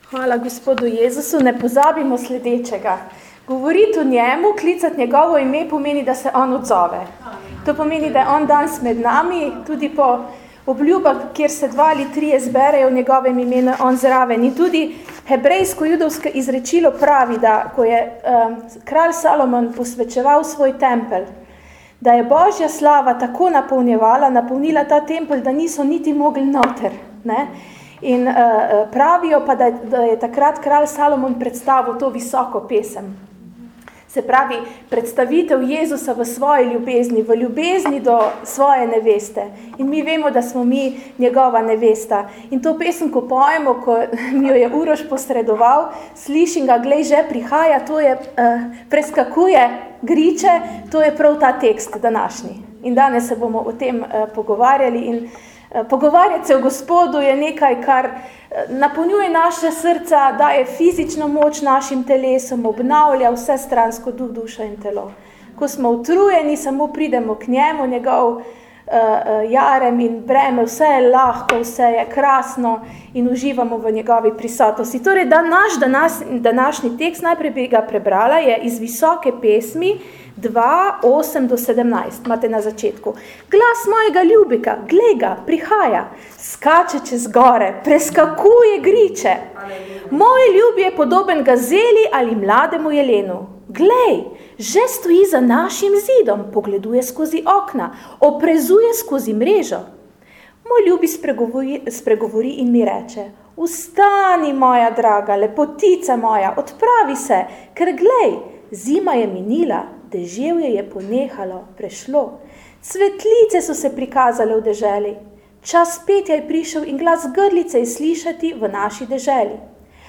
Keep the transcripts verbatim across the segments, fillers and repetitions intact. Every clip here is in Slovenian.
Hvala Gospodu Jezusu, ne pozabimo sledečega. Govoriti o njemu, klicati njegovo ime, pomeni, da se on odzove. To pomeni, da je on danes med nami, tudi po obljubah, kjer se dva ali trije zberejo v njegovem imenu, on zraven. In tudi hebrejsko-judovsko izrečilo pravi, da ko je um, kralj Salomon posvečeval svoj tempelj, da je Božja slava tako napolnjevala, napolnila ta tempelj, da niso niti mogli noter. Ne? In uh, pravijo pa, da, da je takrat kralj Salomon predstavil to visoko pesem. Se pravi, predstavitev Jezusa v svoji ljubezni, v ljubezni do svoje neveste. In mi vemo, da smo mi njegova nevesta. In to pesem, ko pojemo, ko mi jo je Uroš posredoval, slišim ga, glej, že prihaja, to je, uh, preskakuje griče, to je prav ta tekst današnji. In danes se bomo o tem uh, pogovarjali in pogovarjati se o Gospodu je nekaj, kar napolnjuje naše srca, daje fizično moč našim telesom, obnavlja vse stransko duh, duša in telo. Ko smo utrujeni, samo pridemo k njemu, njegov uh, jarem in breme, vse je lahko, vse je krasno in uživamo v njegovi prisotnosti. Torej, da naš danas, današnji tekst, najprej bi ga prebrala, je iz visoke pesmi dva, osem do sedemnajst, imate na začetku. Glas mojega ljubika, glej ga, prihaja, skače čez gore, preskakuje griče. Moj ljub je podoben gazeli ali mlademu jelenu. Glej, že stoji za našim zidom, pogleduje skozi okna, oprezuje skozi mrežo. Moj ljubi spregovori, spregovori in mi reče, vstani, moja draga, lepotica moja, odpravi se, ker glej, zima je minila, deževje je ponehalo, prešlo. Cvetlice so se prikazale v deželi. Čas petja je prišel in glas grlice je slišati v naši deželi.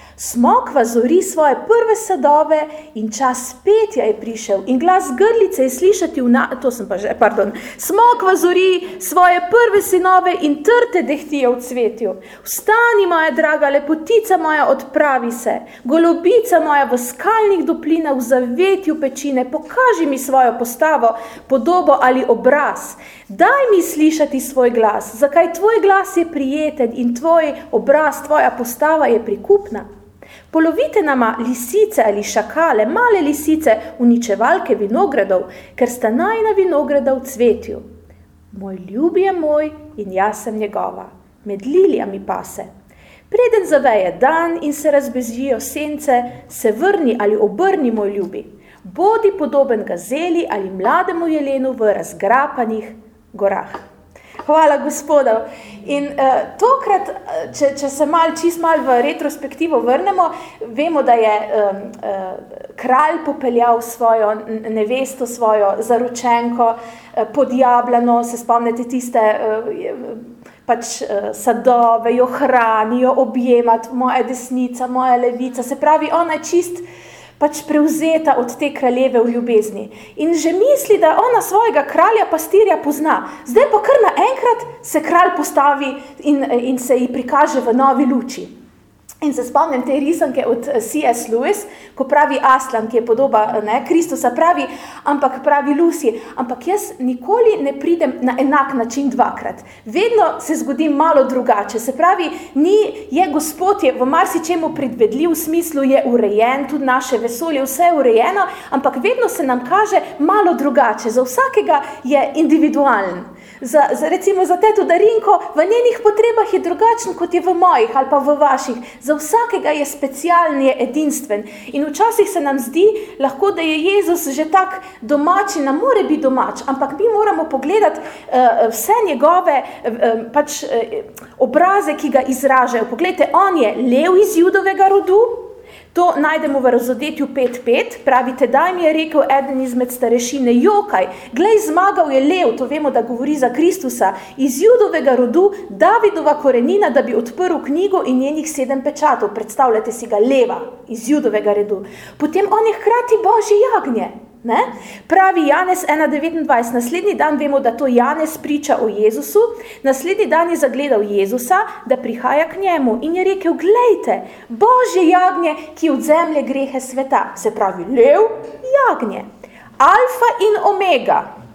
Smokva zori svoje prve sadove in čas petja je prišel in glas grlice je slišati v na... To sem pa že, pardon. Smokva zori svoje prve sinove in trte dehtijo v cvetju. Vstani, moja draga, lepotica moja, odpravi se. Golobica moja v skalnih doplinah, v zavetju pečine, pokaži mi svojo postavo, podobo ali obraz. Daj mi slišati svoj glas, zakaj tvoj glas je prijeten in tvoj obraz, tvoja postava je prikupna. Polovite nama lisice ali šakale, male lisice, uničevalke vinogradov, ker sta najina vinograda v cvetju. Moj ljubi je moj in jaz sem njegova, med lilijami pase. Preden zaveje dan in se razbežijo sence, se vrni ali obrni, moj ljubi. Bodi podoben gazeli ali mlademu jelenu v razgrapanih gorah. Hvala Gospodu. In uh, tokrat, če, če se mal, čist mal v retrospektivo vrnemo, vemo, da je um, uh, kralj popeljal svojo nevesto, svojo zaročenko uh, pod Jablano, se spomnite tiste uh, pač uh, sadove, jo hranijo, objemati, moja desnica, moja levica, se pravi, ona je čist pač prevzeta od te kraljeve v ljubezni. In že misli, da ona svojega kralja pastirja pozna. Zdaj pa kar naenkrat se kralj postavi in, in se ji prikaže v novi luči. In se spomnim te risanke od C S Lewis, ko pravi Aslan, ki je podoba ne, Kristusa, pravi, ampak pravi Lucy, ampak jaz nikoli ne pridem na enak način dvakrat. Vedno se zgodi malo drugače. Se pravi, ni, je Gospod je v marsičemu predvedljiv, v smislu je urejen, tudi naše vesolje, vse je urejeno, ampak vedno se nam kaže malo drugače. Za vsakega je individualen. Za, za, recimo za teto Darinko v njenih potrebah je drugačen, kot je v mojih ali pa v vaših. Za vsakega je specialen, je edinstven. In včasih se nam zdi lahko, da je Jezus že tak domač in nam more biti domač, ampak mi moramo pogledati uh, vse njegove uh, pač, uh, obraze, ki ga izražajo. Poglejte, on je lev iz Judovega rodu. To najdemo v Razodetju pet pet, pravite, daj mi je rekel eden izmed starešine, jokaj, glej, zmagal je lev, to vemo, da govori za Kristusa, iz Judovega rodu, Davidova korenina, da bi odprl knjigo in njenih sedem pečatov. Predstavljate si ga, leva, iz Judovega rodu. Potem on je hkrati Božje jagnje. Ne? Pravi Janez ena devetindvajset, naslednji dan vemo, da to Janez priča o Jezusu, naslednji dan je zagledal Jezusa, da prihaja k njemu in je rekel, glejte, Božje jagnje, ki odzemlje grehe sveta, se pravi lev, jagnje, alfa in omega,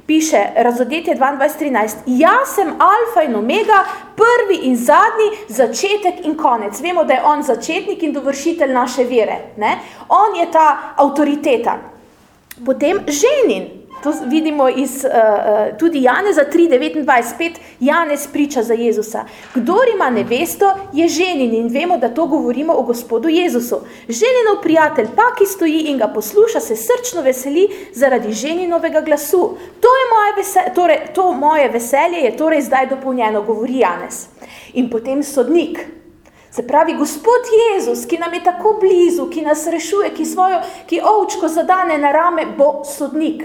piše Razodetje dvaindvajset trinajst, jaz sem alfa in omega, prvi in zadnji, začetek in konec. Vemo, da je on začetnik in dovršitelj naše vere. Ne? On je ta avtoriteta. Potem ženin. To vidimo iz uh, tudi Janeza tri devetindvajset, spet Janez priča za Jezusa. Kdor ima nevesto, je ženin in vemo, da to govorimo o Gospodu Jezusu. Ženinov prijatelj pa, ki stoji in ga posluša, se srčno veseli zaradi ženinovega glasu. To, je moje, veselje, torej, to moje veselje je torej zdaj dopolnjeno, govori Janez. In potem sodnik. Se pravi, Gospod Jezus, ki nam je tako blizu, ki nas rešuje, ki svojo, ki ovčko zadane na rame, bo sodnik.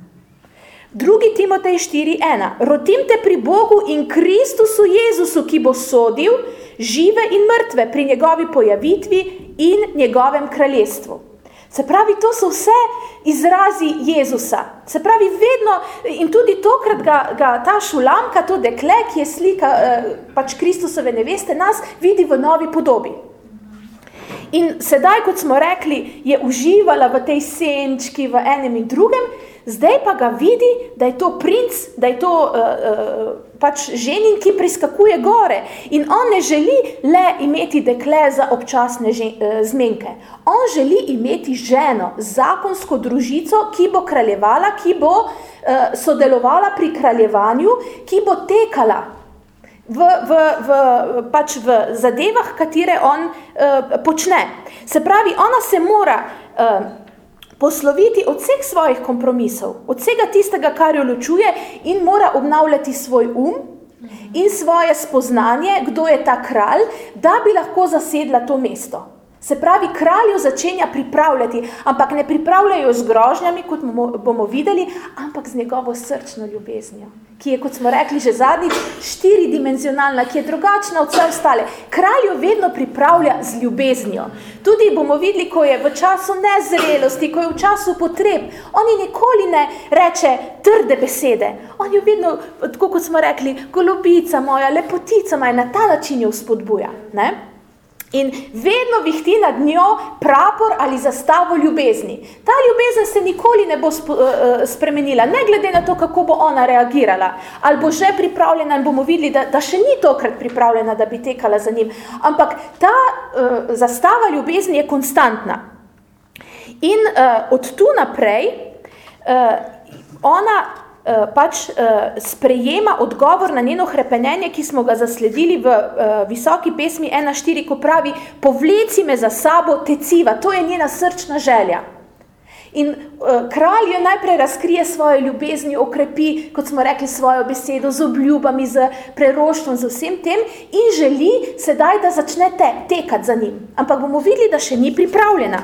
Drugi Timotej štiri ena. Rodim te pri Bogu in Kristusu Jezusu, ki bo sodil žive in mrtve pri njegovi pojavitvi in njegovem kraljestvu. Se pravi, to so vse izrazi Jezusa. Se pravi, vedno, in tudi tokrat ga, ga ta Šulamka, to dekle, ki je slika eh, pač Kristusove neveste, nas vidi v novi podobi. In sedaj, kot smo rekli, je uživala v tej senčki, v enem in drugem, zdaj pa ga vidi, da je to princ, da je to uh, uh, pač ženin, ki priskakuje gore. In on ne želi le imeti dekle za občasne žen, uh, zmenke. On želi imeti ženo, zakonsko družico, ki bo kraljevala, ki bo uh, sodelovala pri kraljevanju, ki bo tekala v, v, v, pač v zadevah, katere on uh, počne. Se pravi, ona se mora uh, posloviti od vseh svojih kompromisov, od vsega tistega, kar jo ločuje in mora obnavljati svoj um in svoje spoznanje, kdo je ta kralj, da bi lahko zasedla to mesto. Se pravi, kralj jo začenja pripravljati, ampak ne pripravljajo z grožnjami, kot bomo videli, ampak z njegovo srčno ljubeznijo, ki je, kot smo rekli že zadnjič, štiridimenzionalna, ki je drugačna od vse ostale. Kralj jo vedno pripravlja z ljubeznijo. Tudi bomo videli, ko je v času nezrelosti, ko je v času potreb, on ji nikoli ne reče trde besede. On jo vedno, tako kot smo rekli, golobica moja, lepotica moja, na ta način jo spodbuja, ne? In vedno vihti nad njo prapor ali zastavo ljubezni. Ta ljubezen se nikoli ne bo spremenila, ne glede na to, kako bo ona reagirala. Ali bo že pripravljena in bomo videli, da, da še ni tokrat pripravljena, da bi tekala za njim. Ampak ta uh, zastava ljubezni je konstantna. In uh, od tu naprej uh, ona pač sprejema odgovor na njeno hrepenenje, ki smo ga zasledili v visoki pesmi ena štiri, ko pravi, povleci me za sabo, teciva, to je njena srčna želja. In kralj jo najprej razkrije svojo ljubezni, okrepi, kot smo rekli, svojo besedo z obljubami, z preroštvom, z vsem tem in želi sedaj, da začne te, tekati za njim. Ampak bomo videli, da še ni pripravljena.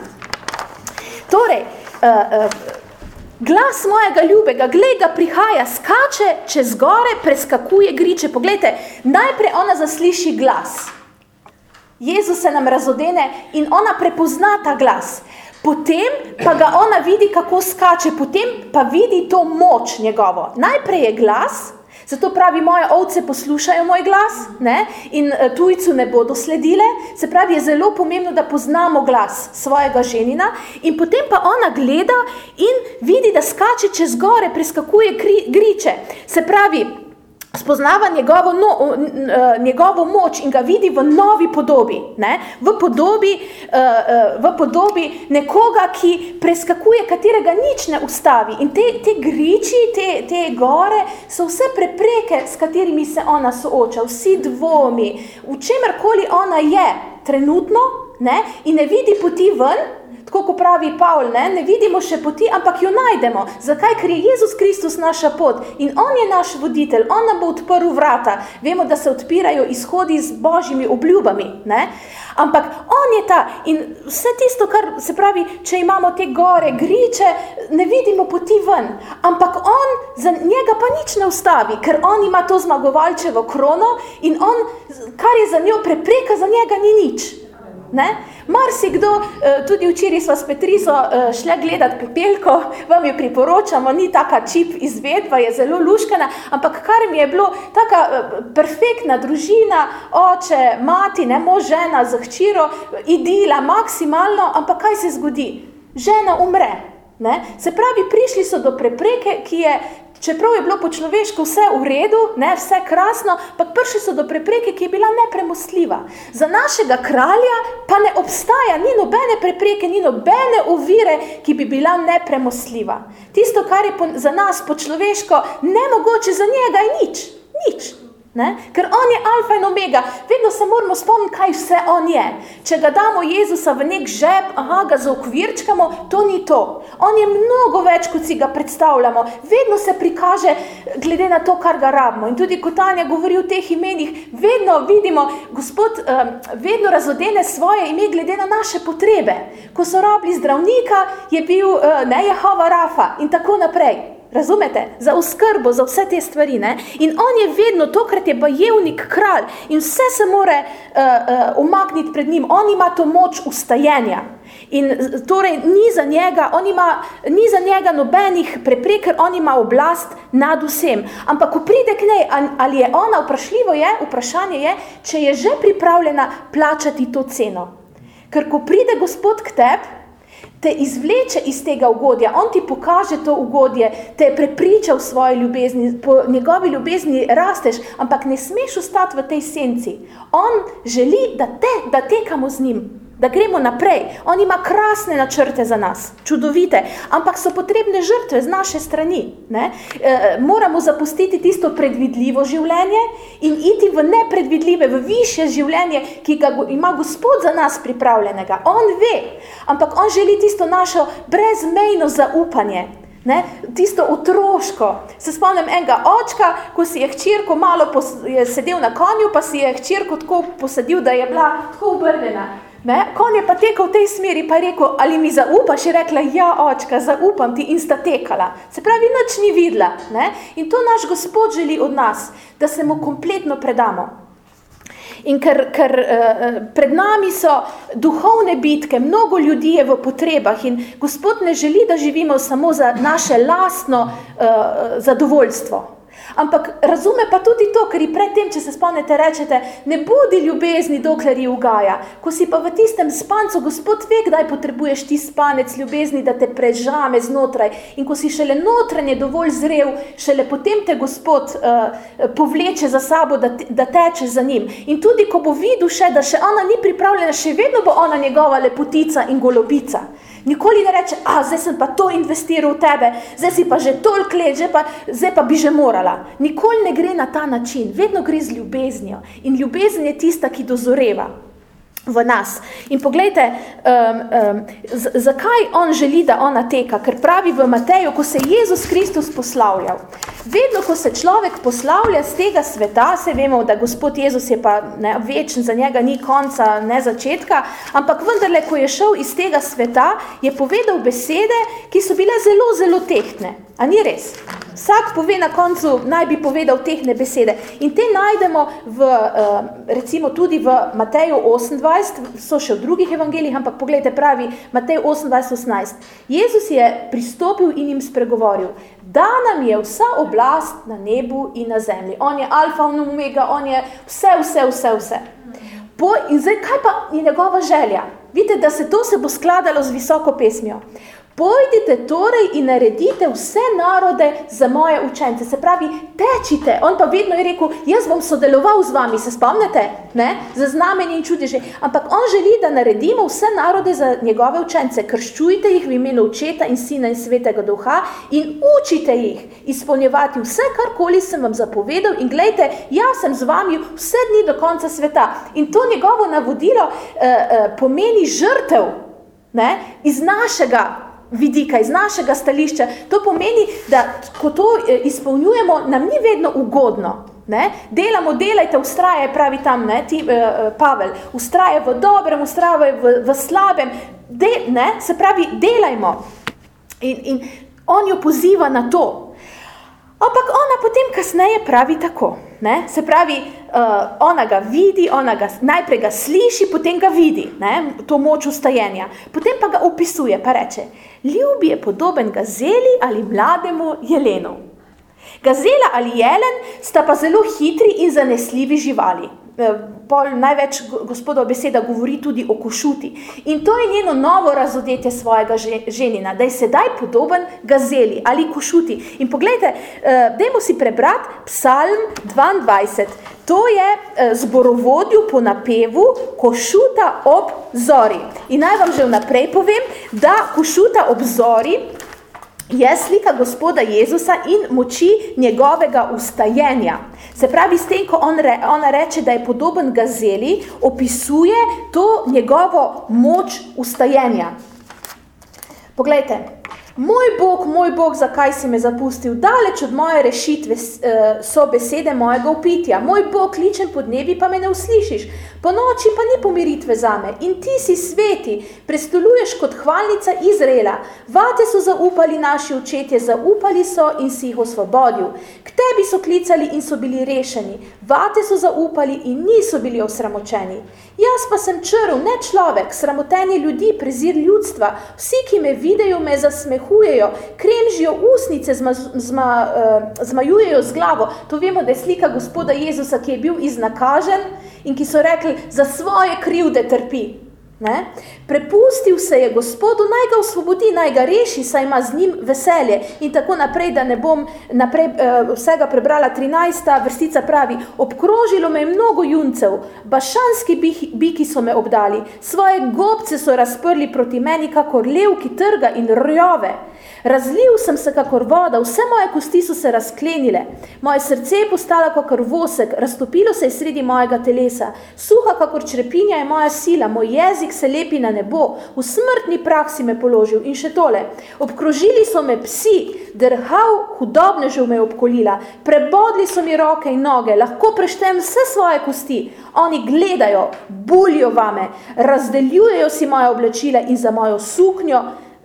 Torej, uh, uh, glas mojega ljubega, glej ga prihaja, skače čez gore, preskakuje griče. Poglejte, najprej ona zasliši glas. Jezus se nam razodene in ona prepozna ta glas. Potem pa ga ona vidi, kako skače, potem pa vidi to moč njegovo. Najprej je glas, zato pravi, moje ovce poslušajo moj glas, ne? In tujcu ne bodo sledile. Se pravi, je zelo pomembno, da poznamo glas svojega ženina in potem pa ona gleda in vidi, da skače čez gore, preskakuje griče. Se pravi, spoznava njegovo, no, njegovo moč in ga vidi v novi podobi, ne? V podobi, v podobi nekoga, ki preskakuje, katerega nič ne ustavi. In te, te griči, te, te gore so vse prepreke, s katerimi se ona sooča, vsi dvomi, v čemerkoli ona je trenutno, ne? In ne vidi poti ven. Tako, ko pravi Pavl, ne, ne vidimo še poti, ampak jo najdemo. Zakaj? Ker je Jezus Kristus naša pot in on je naš voditelj, on nam bo odprl vrata. Vemo, da se odpirajo izhodi z božjimi obljubami, ne? Ampak on je ta in vse tisto, kar se pravi, če imamo te gore, griče, ne vidimo poti ven. Ampak on, za njega pa nič ne ustavi, ker on ima to zmagovalčevo krono in on, kar je za njo prepreka, za njega ni nič. Ne? Marsikdo, tudi včeraj sva s Petriso šle gledati Pepelko, vam jo priporočamo, ni taka čip izvedba, je zelo luškana, ampak kar mi je bilo taka perfektna družina, oče, mati, ne, mož, žena, z hčiro, idila, maksimalno, ampak kaj se zgodi? Žena umre. Ne? Se pravi, prišli so do prepreke, ki je čeprav je bilo po človeško vse v redu, ne, vse krasno, pa prišli so do prepreke, ki je bila nepremostljiva. Za našega kralja pa ne obstaja, ni nobene prepreke, ni nobene ovire, ki bi bila nepremostljiva. Tisto, kar je po, za nas po človeško nemogoče, za njega je nič, nič. Ne? Ker on je alfa in omega, vedno se moramo spomniti, kaj vse on je. Če ga damo Jezusa v nek žep, aha, ga zaokvirčkamo, to ni to. On je mnogo več, kot si ga predstavljamo. Vedno se prikaže glede na to, kar ga rabimo. In tudi, ko Tanja govori o teh imenih, vedno vidimo, Gospod um, vedno razodene svoje ime glede na naše potrebe. Ko so rabili zdravnika, je bil uh, ne, Jehova Rafa in tako naprej. Razumete? Za oskrbo, za vse te stvari. Ne? In on je vedno, tokrat je bojevnik kralj in vse se more uh, uh, umakniti pred njim. On ima to moč ustajenja. In torej ni za njega, on ima, ni za njega nobenih preprek, ker on ima oblast nad vsem. Ampak ko pride k njej, ali je ona, vprašljivo je, vprašanje je, če je že pripravljena plačati to ceno. Ker ko pride Gospod k tebi, te izvleče iz tega ugodja, on ti pokaže to ugodje, te je prepričal svoje ljubezni, po njegovi ljubezni rasteš, ampak ne smeš ostati v tej senci. On želi, da, te, da tekamo z njim, da gremo naprej. On ima krasne načrte za nas, čudovite, ampak so potrebne žrtve z naše strani. Ne? E, moramo zapustiti tisto predvidljivo življenje in iti v nepredvidljive, v višje življenje, ki ga ima Gospod za nas pripravljenega. On ve, ampak on želi tisto našo brezmejno zaupanje. Ne? Tisto otroško. Se spomnim enega očka, ko si je hčerko malo pos- je sedel na konju, pa si je hčerko tako posadil, da je bila tako obrnjena. Ne? Konj je pa tekel v tej smeri, pa je rekel, ali mi zaupaš? Je rekla, ja, očka, zaupam ti, in sta tekala. Se pravi, nič ni videla. Ne? In to naš Gospod želi od nas, da se mu kompletno predamo. In ker, ker uh, pred nami so duhovne bitke, mnogo ljudi je v potrebah in Gospod ne želi, da živimo samo za naše lastno uh, zadovoljstvo. Ampak razume pa tudi to, ker ji predtem, če se spomnite, rečete, ne budi ljubezni, dokler ji ugaja. Ko si pa v tistem spancu, Gospod ve, kdaj potrebuješ ti spanec ljubezni, da te prežame znotraj. In ko si šele notranje dovolj zrel, šele potem te Gospod uh, povleče za sabo, da, te, da tečeš za njim. In tudi, ko bo videl še, da še ona ni pripravljena, še vedno bo ona njegova lepotica in golobica. Nikoli ne reče, a zdaj sem pa to investiral v tebe, zdaj si pa že toliko let, zdaj pa, zdaj pa bi že morala. Nikoli ne gre na ta način, vedno gre z ljubeznijo. In ljubezen je tista, ki dozoreva v nas. In poglejte, um, um, z, zakaj on želi, da ona teka? Ker pravi v Mateju, ko se je Jezus Kristus poslavljal. Vedno, ko se človek poslavlja z tega sveta, se vemo, da Gospod Jezus je pa ne, večen, za njega ni konca, ne začetka, ampak vendarle, ko je šel iz tega sveta, je povedal besede, ki so bile zelo, zelo tehtne. A ni res? Vsak pove na koncu, naj bi povedal tehne besede. In te najdemo v, recimo tudi v Mateju osemindvajset, so še v drugih evangelijih, ampak poglejte, pravi Matej osemindvajset osemnajst. Jezus je pristopil in jim spregovoril, da nam je vsa oblast na nebu in na zemlji. On je alfa in omega, on je vse, vse, vse, vse. Po, in zdaj, kaj pa je njegova želja? Vidite, da se to se bo skladalo z visoko pesmijo. Pojdite torej in naredite vse narode za moje učence. Se pravi, tečite. On pa vedno je rekel, jaz bom sodeloval z vami, se spomnite? Ne? Za znamenje in čudeže. Ampak on želi, da naredimo vse narode za njegove učence. Krščujte jih v imenu Očeta in Sina in Svetega Duha in učite jih izpolnjevati vse, karkoli sem vam zapovedal. In glejte, jaz sem z vami vse dni do konca sveta. In to njegovo navodilo eh, eh, pomeni žrtev, ne? Iz našega vidika, iz našega stališča. To pomeni, da ko to izpolnjujemo, nam ni vedno ugodno. Ne? Delamo, delajte, ustraje, pravi tam ne? Ti, uh, Pavel, ustraje v dobrem, ustraje v, v slabem, De, ne? Se pravi, delajmo. In, in on jo poziva na to. Ampak ona potem kasneje pravi tako. Ne? Se pravi, uh, ona ga vidi, ona ga, najprej ga sliši, potem ga vidi, ne? To moč ustajenja. Potem pa ga opisuje, pa reče, ljubi je podoben gazeli ali mlademu jelenu. Gazela ali jelen sta pa zelo hitri in zanesljivi živali. pol največ Gospodova beseda govori tudi o košuti. In to je njeno novo razodetje svojega ženina, da je sedaj podoben gazeli ali košuti. In poglejte, dajmo si prebrati Psalm dvaindvajset. To je zborovodju po napevu košuta ob zori. In naj vam že vnaprej povem, da košuta ob zori je slika Gospoda Jezusa in moči njegovega ustajenja. Se pravi, s tem, ko on re, ona reče, da je podoben gazeli, opisuje to njegovo moč ustajenja. Poglejte, moj Bog, moj Bog, zakaj si me zapustil? Daleč od moje rešitve so besede mojega upitja. Moj Bog, kličem po dnevi, pa me ne uslišiš. Po noči pa ni pomiritve zame. In ti si sveti, prestoluješ kot hvalnica Izraela. Vate so zaupali naši očetje, zaupali so in si jih osvobodil. K tebi so klicali in so bili rešeni. Vate so zaupali in niso bili osramočeni. Jaz pa sem črv, ne človek, sramotenje ljudi, prezir ljudstva. Vsi, ki me videjo, me zasmehujejo, kremžijo usnice, zma, zma, uh, zmajujejo z glavo. To vemo, da je slika Gospoda Jezusa, ki je bil iznakažen in ki so rekli, za svoje krivde trpi. Ne? Prepustil se je Gospodu, naj ga osvobodi, naj ga reši, saj ima z njim veselje. In tako naprej, da ne bom naprej uh, vsega prebrala. trinajsta vrstica pravi, obkrožilo me je mnogo juncev, bašanski biki, biki so me obdali, svoje gobce so razprli proti meni, kakor lev, ki trga in rjove. Razlil sem se kakor voda, vse moje kosti so se razklenile. Moje srce je postalo kakor vosek, raztopilo se je sredi mojega telesa. Suha kakor črepinja je moja sila, moj jezik se lepi na nebo, v smrtni prah si me položil. In še tole, obkrožili so me psi, drhav hudobnežev me obkolila, prebodli so mi roke in noge, lahko preštem vse svoje kosti. Oni gledajo, bulijo vame, razdeljujejo si moje oblačila in za mojo suknjo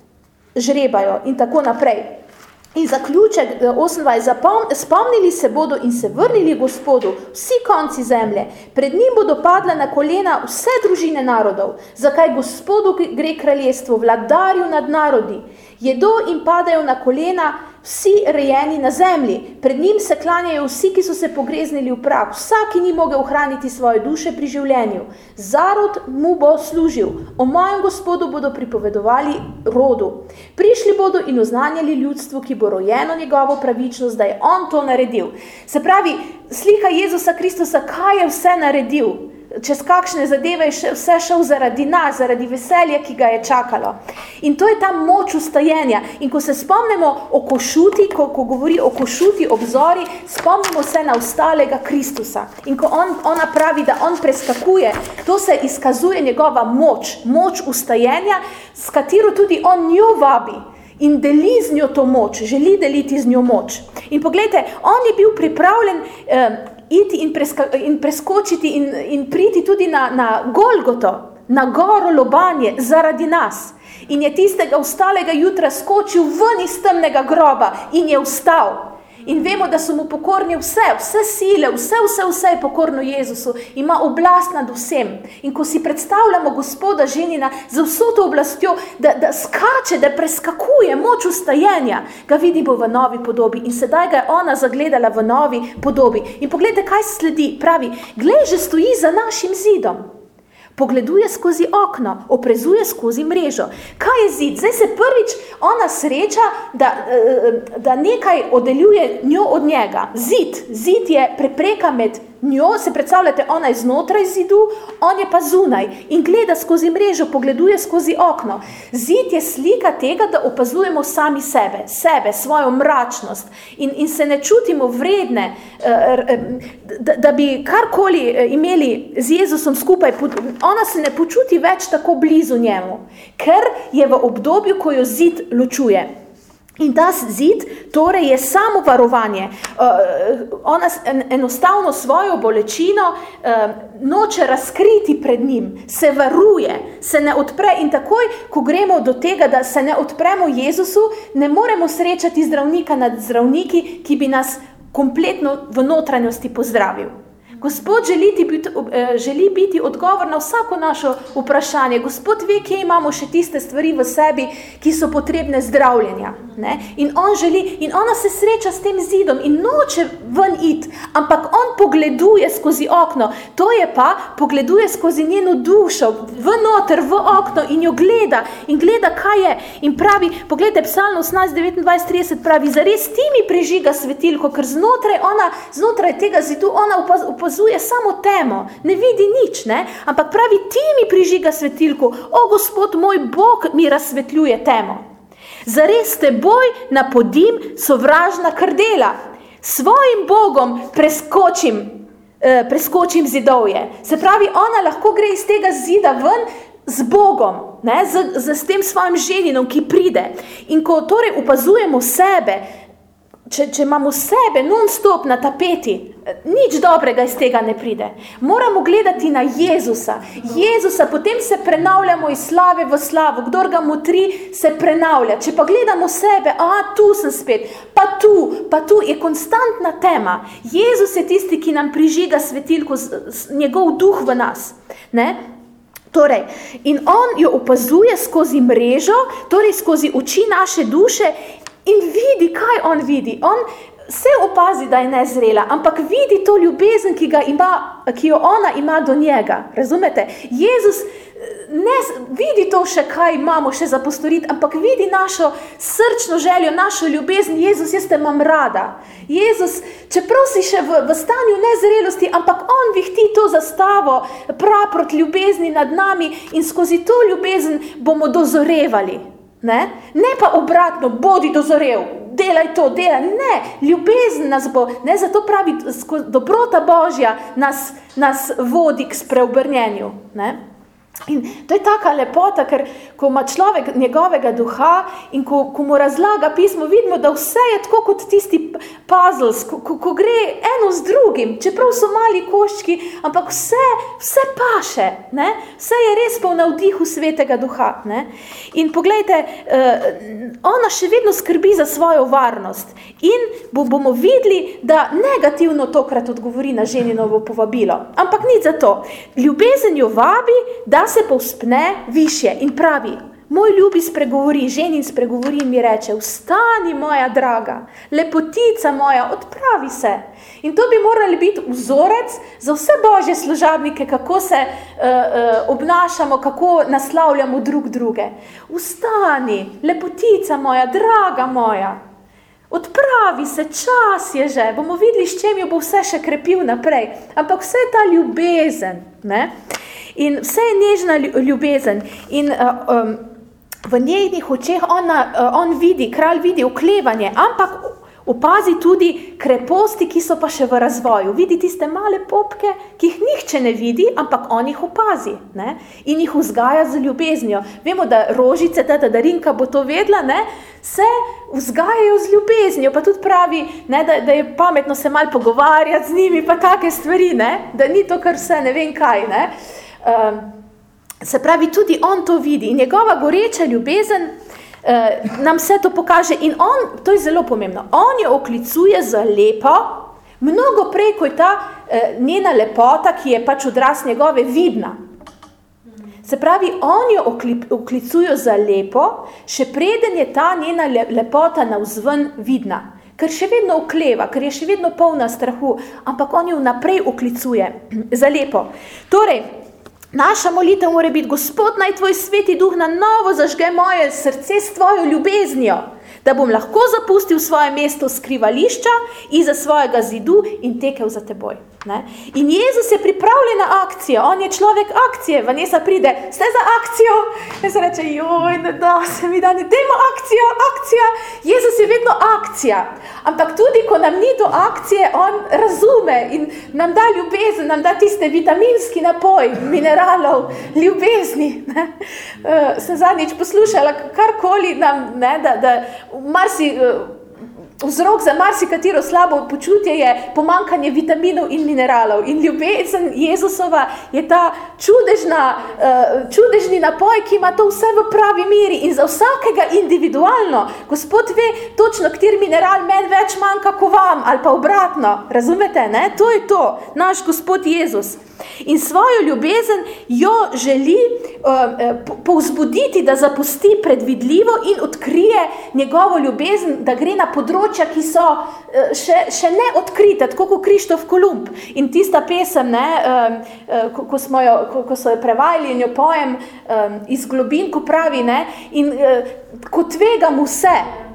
žrebajo in tako naprej. In zaključek osemindvajset, spomnili se bodo in se vrnili Gospodu vsi konci zemlje, pred njim bodo padle na kolena vse družine narodov, zakaj Gospodu gre kraljestvo, vladarju nad narodi, jedo in padajo na kolena vsi rejeni na zemlji, pred njim se klanjajo vsi, ki so se pogreznili v prah, vsak, ki ni mogel ohraniti svoje duše pri življenju. Zarod mu bo služil, o mojem Gospodu bodo pripovedovali rodu. Prišli bodo in oznanjali ljudstvu, ki bo rojeno njegovo pravičnost, da je on to naredil. Se pravi, slika Jezusa Kristusa, kaj je vse naredil? Čez kakšne zadeve je vse šel zaradi nas, zaradi veselja, ki ga je čakalo. In to je ta moč ustajenja. In ko se spomnimo o košuti, ko, ko govori o košuti obzori, spomnimo se na ostalega Kristusa. In ko on, ona pravi, da on preskakuje, to se izkazuje njegova moč, moč ustajenja, s katero tudi on njo vabi in deli z njo to moč, želi deliti z njo moč. In poglejte, on je bil pripravljen eh, iti in, preska, in preskočiti in, in priti tudi na, na Golgoto, na goro lobanje zaradi nas. In je tistega ostalega jutra skočil ven iz temnega groba in je vstal. In vemo, da so mu pokorni vse, vse sile, vse, vse, vse je pokorno Jezusu, ima oblast nad vsem. In ko si predstavljamo Gospoda ženina za vso to oblastjo, da, da skače, da preskakuje moč ustajenja, ga vidimo v novi podobi. In sedaj ga je ona zagledala v novi podobi. In pogledajte, kaj sledi. Pravi, glej, že stoji za našim zidom. Pogleduje skozi okno, oprezuje skozi mrežo. Kaj je zid? Zdaj se prvič ona sreča, da, da nekaj oddeljuje njo od njega. Zid. Zid je prepreka med njo, se predstavljate, ona je znotraj zidu, on je pa zunaj in gleda skozi mrežo, pogleduje skozi okno. Zid je slika tega, da opazujemo sami sebe, sebe, svojo mračnost in, in se ne čutimo vredne, da, da bi karkoli imeli z Jezusom skupaj. Ona se ne počuti več tako blizu njemu, ker je v obdobju, ko jo zid ločuje. In ta zid torej je samo varovanje. Uh, ona enostavno svojo bolečino uh, noče razkriti pred njim, se varuje, se ne odpre in takoj, ko gremo do tega, da se ne odpremo Jezusu, ne moremo srečati zdravnika nad zdravniki, ki bi nas kompletno v notranjosti pozdravil. Gospod želi biti, želi biti odgovor na vsako našo vprašanje. Gospod ve, kje imamo še tiste stvari v sebi, ki so potrebne zdravljenja. Ne? In on želi, in ona se sreča s tem zidom in noče ven iti, ampak on pogleduje skozi okno. To je pa, pogleduje skozi njeno dušo, v noter, v okno in jo gleda in gleda, kaj je. In pravi, pogledajte, Psalm osemnajst, devetindvajset, trideset pravi, zares ti mi prižiga svetilko, ker znotraj, ona, znotraj tega zidu ona opazuje samo temo, ne vidi nič, ne? Ampak pravi, ti mi prižiga svetilko, o Gospod moj Bog mi razsvetljuje temo. Zares teboj napodim sovražna krdela, svojim Bogom preskočim, eh, preskočim zidovje. Se pravi, ona lahko gre iz tega zida ven z Bogom, ne? Z, z, z tem svojim ženinom, ki pride. In ko torej opazujemo sebe, Če, če imamo sebe non-stop na tapeti, nič dobrega iz tega ne pride. Moramo gledati na Jezusa. Jezusa, potem se prenavljamo iz slave v slavo. Kdor ga motri, se prenavlja. Če pa gledamo sebe, a tu sem spet, pa tu, pa tu je konstantna tema. Jezus je tisti, ki nam prižiga svetilko, njegov duh v nas. Ne? Torej, in on jo opazuje skozi mrežo, torej skozi oči naše duše, in vidi, kaj on vidi. On se opazi, da je nezrela, ampak vidi to ljubezen, ki, ga ima, ki jo ona ima do njega. Razumete? Jezus ne vidi to še, kaj imamo še za postoriti, ampak vidi našo srčno željo, našo ljubezen. Jezus, jaz te imam rada. Jezus, čeprav si še v, v stanju nezrelosti, ampak on vihti to zastavo praprot ljubezni nad nami in skozi to ljubezen bomo dozorevali. Ne? Ne pa obratno, bodi dozorev, delaj to, delaj. Ne, ljubezen nas bo, ne, zato pravi, dobrota Božja nas, nas vodi k spreobrnjenju. Ne? In to je taka lepota, ker ko ima človek njegovega duha in ko, ko mu razlaga pismo, vidimo, da vse je tako kot tisti puzzles, ko, ko, ko gre eno z drugim, čeprav so mali koščki, ampak vse, vse paše, ne? Vse je res po navdihu svetega duha. Ne? In poglejte, uh, ona še vedno skrbi za svojo varnost in bo, bomo videli, da negativno tokrat odgovori na ženinovo povabilo. Ampak nič za to. Ljubezen jo vabi, da se povspne višje in pravi, moj ljubi spregovori, ženin spregovori in mi reče, vstani moja draga, lepotica moja, odpravi se. In to bi morali biti vzorec za vse Božje služabnike, kako se uh, uh, obnašamo, kako naslavljamo drug druge. Vstani, lepotica moja, draga moja, odpravi se, čas je že, bomo videli, s čem jo bo vse še krepil naprej. Ampak vse je ta ljubezen, ne? In vse je nežna ljubezen in uh, um, v njenih očeh ona, uh, on vidi, kralj vidi oklevanje, ampak opazi tudi kreposti, ki so pa še v razvoju. Vidi tiste male popke, ki jih nihče ne vidi, ampak on jih opazi, ne? In jih vzgaja z ljubeznijo. Vemo, da rožice, teta Darinka bo to vedla, ne? Se vzgajajo z ljubeznijo, pa tudi pravi, ne, da, da je pametno se malo pogovarjati z njimi, pa take stvari, ne? Da ni to kar vse ne vem kaj, ne? Uh, se pravi, tudi on to vidi in njegova goreča ljubezen uh, nam vse to pokaže in on, to je zelo pomembno, on jo oklicuje za lepo, mnogo prej, ko je ta uh, njena lepota, ki je pač odraz njegove, vidna. Se pravi, on jo oklicuje za lepo, še preden je ta njena lepota navzven vidna. Ker še vedno okleva, ker je še vedno polna strahu, ampak on jo naprej oklicuje za lepo. Torej, naša molitev mora biti, Gospod, naj tvoj sveti duh na novo zažge moje srce s tvojo ljubeznijo, da bom lahko zapustil svoje mesto skrivališča iza svojega zidu in tekel za teboj. Ne? In Jezus je pripravljen na akcijo, on je človek akcije, Vanessa pride, ste za akcijo? In se reče, joj, ne da se mi da, ne dajmo akcijo, akcija. Jezus je vedno akcija, ampak tudi, ko nam ni do akcije, on razume in nam da ljubezen, nam da tiste vitaminski napoj, mineralov, ljubezni. Ne? Uh, sem zadnjič poslušala, karkoli nam, ne, da, da marsi... Uh, vzrok za marsikatero slabo počutje je pomanjkanje vitaminov in mineralov. In ljubezen Jezusova je ta čudežna, uh, čudežni napoj, ki ima to vse v pravi meri in za vsakega individualno. Gospod ve točno, kateri mineral meni več manjka ko vam, ali pa obratno. Razumete, ne? To je to, naš Gospod Jezus. In svojo ljubezen jo želi uh, povzbuditi, da zapusti predvidljivo in odkrije njegovo ljubezen, da gre na področja, ki so uh, še, še ne odkrite, tako kot Krištof Kolumb. In tista pesem, ne, uh, uh, ko, ko, smo jo, ko, ko so jo prevajali in jo pojem um, iz globin, ko pravi, ne, in uh, ko tvegam vse,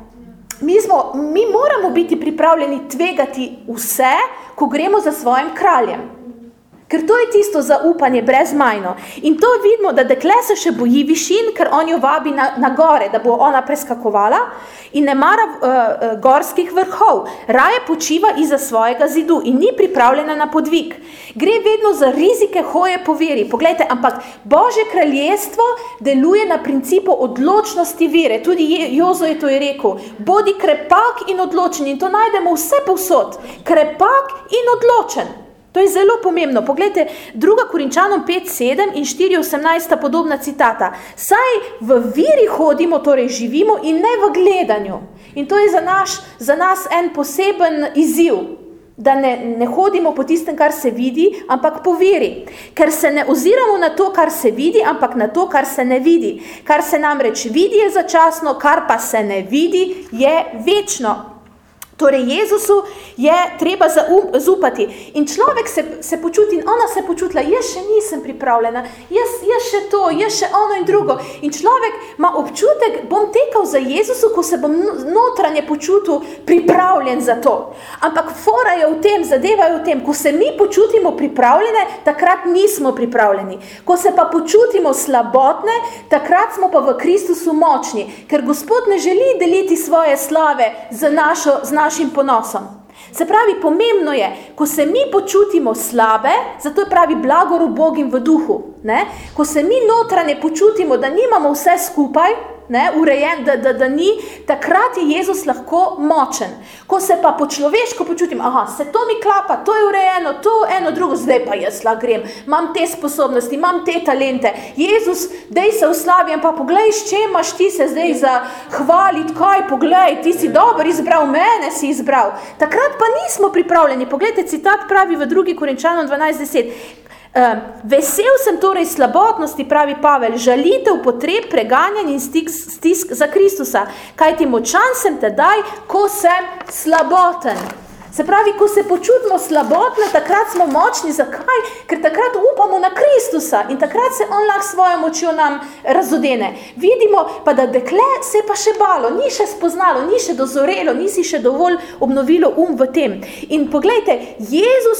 mi, smo, mi moramo biti pripravljeni tvegati vse, ko gremo za svojim kraljem. Ker to je tisto zaupanje brezmajno. In to vidimo, da dekle se še boji višin, ker on jo vabi na, na gore, da bo ona preskakovala in ne mara uh, uh, gorskih vrhov. Raje počiva iza svojega zidu in ni pripravljena na podvig. Gre vedno za rizike hoje po veri. Poglejte, ampak Božje kraljestvo deluje na principu odločnosti vere. Tudi Jozo je to je rekel. Bodi krepak in odločen. In to najdemo vse povsod. Krepak in odločen. To je zelo pomembno. Poglejte, druga Korinčanom pet sedem in štiri osemnajst podobna citata. Saj v veri hodimo, torej živimo in ne v gledanju. In to je za, naš, za nas en poseben izziv, da ne, ne hodimo po tistem, kar se vidi, ampak po veri. Ker se ne oziramo na to, kar se vidi, ampak na to, kar se ne vidi. Kar se namreč vidi je začasno, kar pa se ne vidi je večno. Torej, Jezusu je treba zaupati. In človek se, se počuti, in ona se počutila, jaz še nisem pripravljena, jaz, jaz še to, jaz še ono in drugo. In človek ima občutek, bom tekal za Jezusu, ko se bom notranje počutil pripravljen za to. Ampak fora je v tem, zadeva je v tem, ko se mi počutimo pripravljene, takrat nismo pripravljeni. Ko se pa počutimo slabotne, takrat smo pa v Kristusu močni, ker Gospod ne želi deliti svoje slave z našo, z našim ponosom. Se pravi, pomembno je, ko se mi počutimo slabe, zato je pravi blagor ubogim v duhu, ne? Ko se mi notranje počutimo, da nimamo vse skupaj, ne, urejen, da, da, da ni, takrat je Jezus lahko močen. Ko se pa po človeško počutim, aha, se to mi klapa, to je urejeno, to eno drugo, zdaj pa jaz lahko grem, imam te sposobnosti, imam te talente. Jezus, dej se uslavim, pa poglej, s čem imaš ti se zdaj za hvaliti, kaj, poglej, ti si dober izbral, mene si izbral. Takrat pa nismo pripravljeni. Poglejte, citat pravi v drugi Korinčanom dvanajst deset. Uh, vesel sem torej slabotnosti, pravi Pavel, žalitev, potreb, preganjanj in stisk, stisk za Kristusa, kajti močan sem tedaj, ko sem slaboten. Se pravi, ko se počutimo slabotne, takrat smo močni. Zakaj? Ker takrat upamo na Kristusa in takrat se on lahko svojo močjo nam razodene. Vidimo pa, da dekle se je pa še balo, ni še spoznalo, ni še dozorelo, nisi še dovolj obnovilo um v tem. In poglejte, Jezus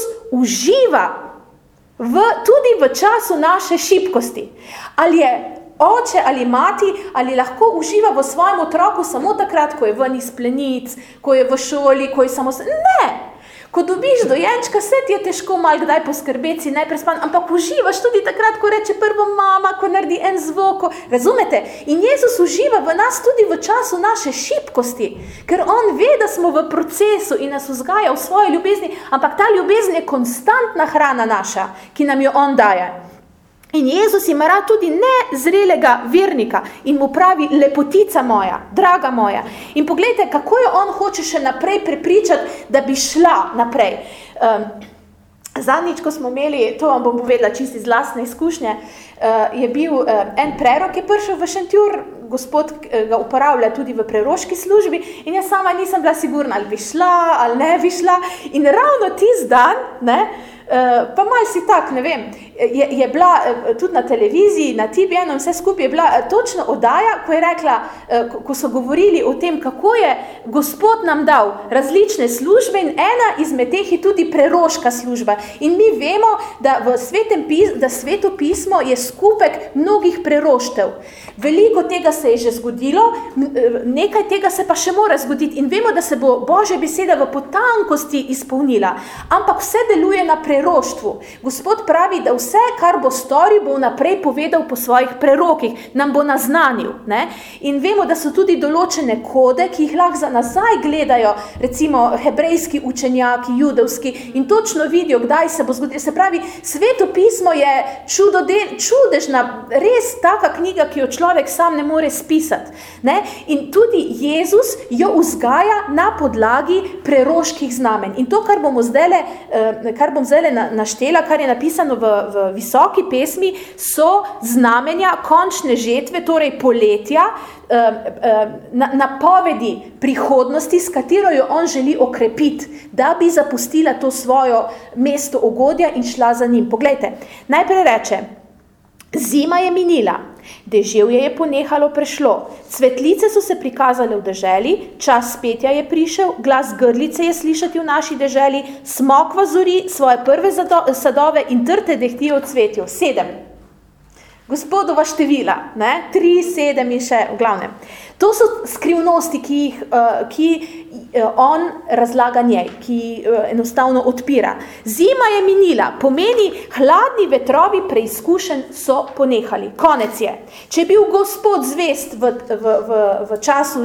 uživa V, tudi v času naše šibkosti. Ali je oče ali mati, ali lahko uživa v svojem otroku samo takrat, ko je ven iz plenic, ko je v šoli, ko je samo... Ne! Ko dobiš dojenčka, se ti je težko malo kdaj poskrbeti, si najprespan, ampak uživaš tudi takrat, ko reče prvo mama, ko naredi en zvok. Razumete? In Jezus uživa v nas tudi v času naše šibkosti, ker on ve, da smo v procesu in nas vzgaja v svoji ljubezni, ampak ta ljubezen je konstantna hrana naša, ki nam jo on daje. In Jezus ima rad tudi nezrelega vernika in mu pravi, lepotica moja, draga moja. In poglejte, kako jo on hoče še naprej prepričati, da bi šla naprej. Um, zadnjič, ko smo imeli, to vam bom povedala čisto iz lastne izkušnje, uh, je bil uh, en prerok, je prišel v Šentjur, Gospod ga uporablja tudi v preroški službi in jaz sama nisem bila sigurna, ali bi šla, ali ne bi šla. In ravno tisti dan, ne, Uh, pa malo si tak, ne vem, je, je bila uh, tudi na televiziji, na T V N, vse skupaj je bila uh, točno oddaja, ko je rekla, uh, ko, ko so govorili o tem, kako je Gospod nam dal različne službe in ena izmed teh je tudi preroška služba. In mi vemo, da v svetem pis, da sveto pismo je skupek mnogih preroštev. Veliko tega se je že zgodilo, nekaj tega se pa še mora zgoditi in vemo, da se bo Božja beseda v potankosti izpolnila, ampak vse deluje na preroštvu. Gospod pravi, da vse, kar bo storil, bo naprej povedal po svojih prerokih, nam bo naznanil. Ne? In vemo, da so tudi določene kode, ki jih lahko za nazaj gledajo, recimo hebrejski učenjaki, judovski, in točno vidijo, kdaj se bo zgodilo. Se pravi, Sveto pismo je čudodel, čudežna, res taka knjiga, ki jo človek sam ne more spisati. Ne? In tudi Jezus jo vzgaja na podlagi preroških znamen. In to, kar bomo zdajle, kar bom zdajle naštela, kar je napisano v, v visoki pesmi, so znamenja končne žetve, torej poletja, napovedi prihodnosti, s katero jo on želi okrepiti, da bi zapustila to svojo mesto ugodja in šla za njim. Poglejte, najprej reče, zima je minila, deževje je ponehalo prešlo, cvetlice so se prikazale v deželi, čas petja je prišel, glas grlice je slišati v naši deželi, smokva zori svoje prve sadove in trte dehtijo v cvetju. Sedem. Gospodova števila, ne? Tri, sedem in še v glavnem. To so skrivnosti, ki jih ki on razlaga njej, ki enostavno odpira. Zima je minila, pomeni hladni vetrovi preizkušenj so ponehali. Konec je. Če je bil Gospod zvest v, v, v, v času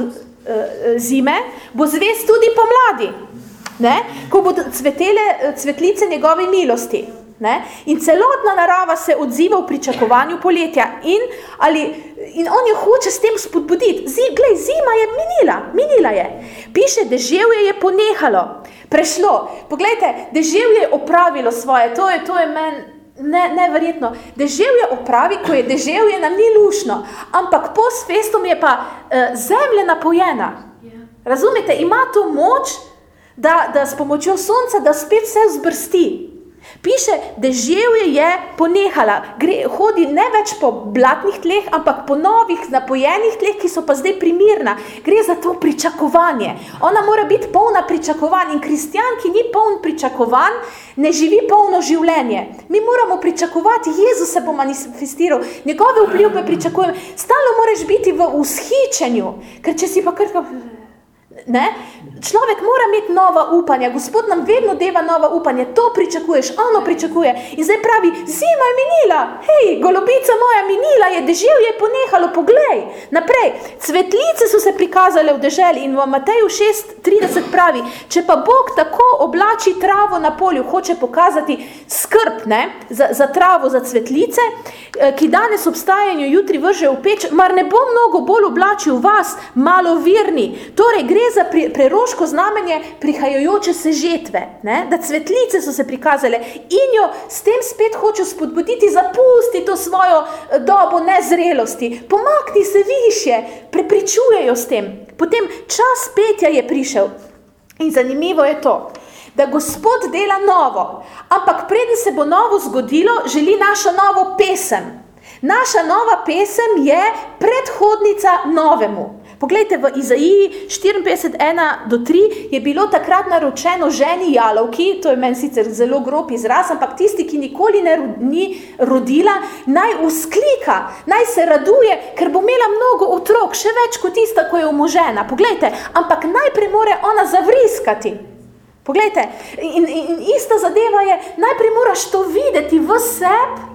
zime, bo zvest tudi pomladi, ne? Ko bodo cvetele cvetlice njegove milosti. Ne? In celotna narava se odziva v pričakovanju poletja in, ali, in on jo hoče s tem spodbuditi. Zim, glej, zima je minila, minila je. Piše, deževje je ponehalo, prešlo. Poglejte, deževje je opravilo svoje, to je, to je meni ne, neverjetno. Deževje opravi, ko je deževje, nam ni lušno, ampak post festum je pa uh, zemlja napojena. Razumete, ima to moč, da, da s pomočjo sonca, da spet vse zbrsti. Piše, deževje je ponehala, gre, hodi ne več po blatnih tleh, ampak po novih napojenih tleh, ki so pa zdaj primirna. Gre za to pričakovanje. Ona mora biti polna pričakovanj in kristjan, ki ni poln pričakovanj, ne živi polno življenje. Mi moramo pričakovati, Jezus se bo manifestiral, njegove vplive pričakujemo. Stalno moraš biti v ushičenju, ker če si pa kar... Ne? Človek mora imeti nova upanja, Gospod nam vedno deva nova upanja, to pričakuješ, ono pričakuje in zdaj pravi, zima je minila, hej, golobica moja, minila je, deževje je ponehalo, poglej, naprej, cvetlice so se prikazale v deželi in v Mateju šest trideset pravi, če pa Bog tako oblači travo na polju, hoče pokazati skrb, ne, za, za travo, za cvetlice, ki danes obstajajo, jutri vržejo v peč, mar ne bo mnogo bolj oblačil vas, malovirni, torej gre za preroško znamenje prihajajoče se žetve, ne? Da cvetlice so se prikazale in jo s tem spet hoče spodbuditi, zapusti to svojo dobo nezrelosti, pomakni se višje, prepričujejo s tem. Potem čas petja je prišel in zanimivo je to, da Gospod dela novo, ampak preden se bo novo zgodilo, želi našo novo pesem. Naša nova pesem je predhodnica novemu. Poglejte, v Izaiji štiriinpetdeset ena do tri je bilo takrat naročeno ženi jalovki, to je meni sicer zelo grob izraz, ampak tisti, ki nikoli ne ni rodila, naj vzklika, naj se raduje, ker bo imela mnogo otrok, še več kot tista, ko je omožena. Poglejte, ampak najprej mora ona zavriskati. Poglejte, in, in, in ista zadeva je, najprej moraš to videti v sebi,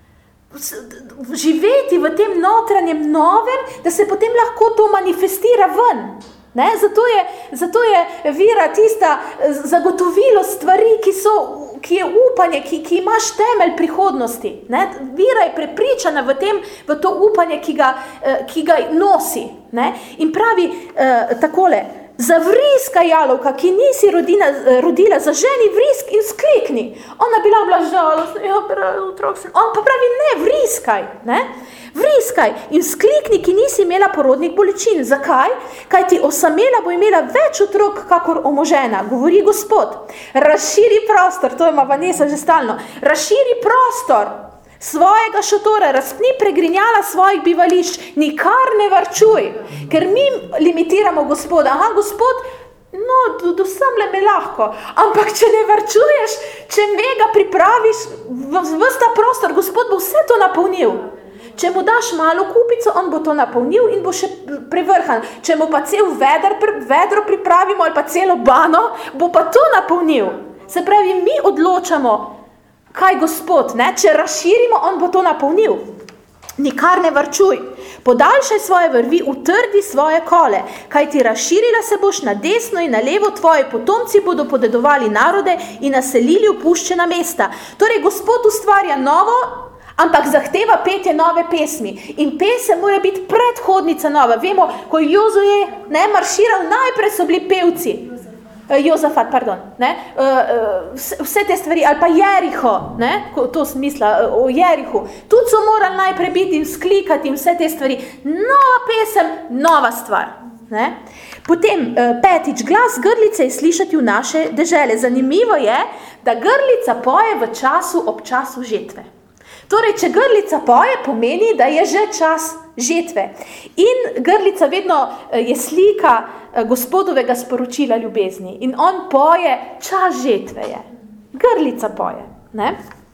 živeti v tem notranjem novem, da se potem lahko to manifestira ven. Ne? Zato je, zato je vera tista zagotovilo stvari, ki, so, ki je upanje, ki, ki imaš temelj prihodnosti. Ne? Vera je prepričana v, tem, v to upanje, ki ga, ki ga nosi. Ne? In pravi eh, takole, zavriska jalovka, ki nisi rodina, rodila, zaženi vrisk in sklikni. Ona bila bila žalostna, ja, otrok sem. On pa pravi, ne, vriskaj, ne? Vriskaj in sklikni, ki nisi imela porodnih bolečin. Zakaj? Kaj ti osamela bo imela več otrok, kakor omožena, govori Gospod. Razširi prostor, to ima Vanessa že stalno, razširi prostor svojega šotora, razpni pregrinjala svojih bivališč, nikar ne varčuj, ker mi limitiramo Gospoda. Aha, Gospod no, do, do semle me lahko, ampak če ne varčuješ, če mega pripraviš v, v ta prostor, Gospod bo vse to napolnil. Če mu daš malo kupico, on bo to napolnil in bo še prevrhan. Če mu pa cel vedr, vedro pripravimo ali pa celo bano, bo pa to napolnil. Se pravi, mi odločamo, kaj Gospod, ne? Če razširimo, on bo to napolnil. Nikar ne varčuj. Podaljšaj svoje vrvi, utrdi svoje kole, kaj ti razširila se boš na desno in na levo, tvoji potomci bodo podedovali narode in naselili opuščena mesta. Torej, Gospod ustvarja novo, ampak zahteva petje nove pesmi. In pesem mora biti predhodnica nova. Vemo, ko je Jozue ne, marširal, najprej so bili pevci. Jozafat, pardon. Ne? Vse te stvari, ali pa Jeriho, ne? To smisla o Jerihu. Tudi so morali najprej biti in sklikati in vse te stvari. Nova pesem, nova stvar. Ne? Potem petič, glas grlice je slišati v naše dežele. Zanimivo je, da grlica poje v času ob času žetve. Torej, če grlica poje, pomeni, da je že čas žetve. In grlica vedno je slika Gospodovega sporočila ljubezni. In on poje, čas žetve je. Grlica poje. Ne?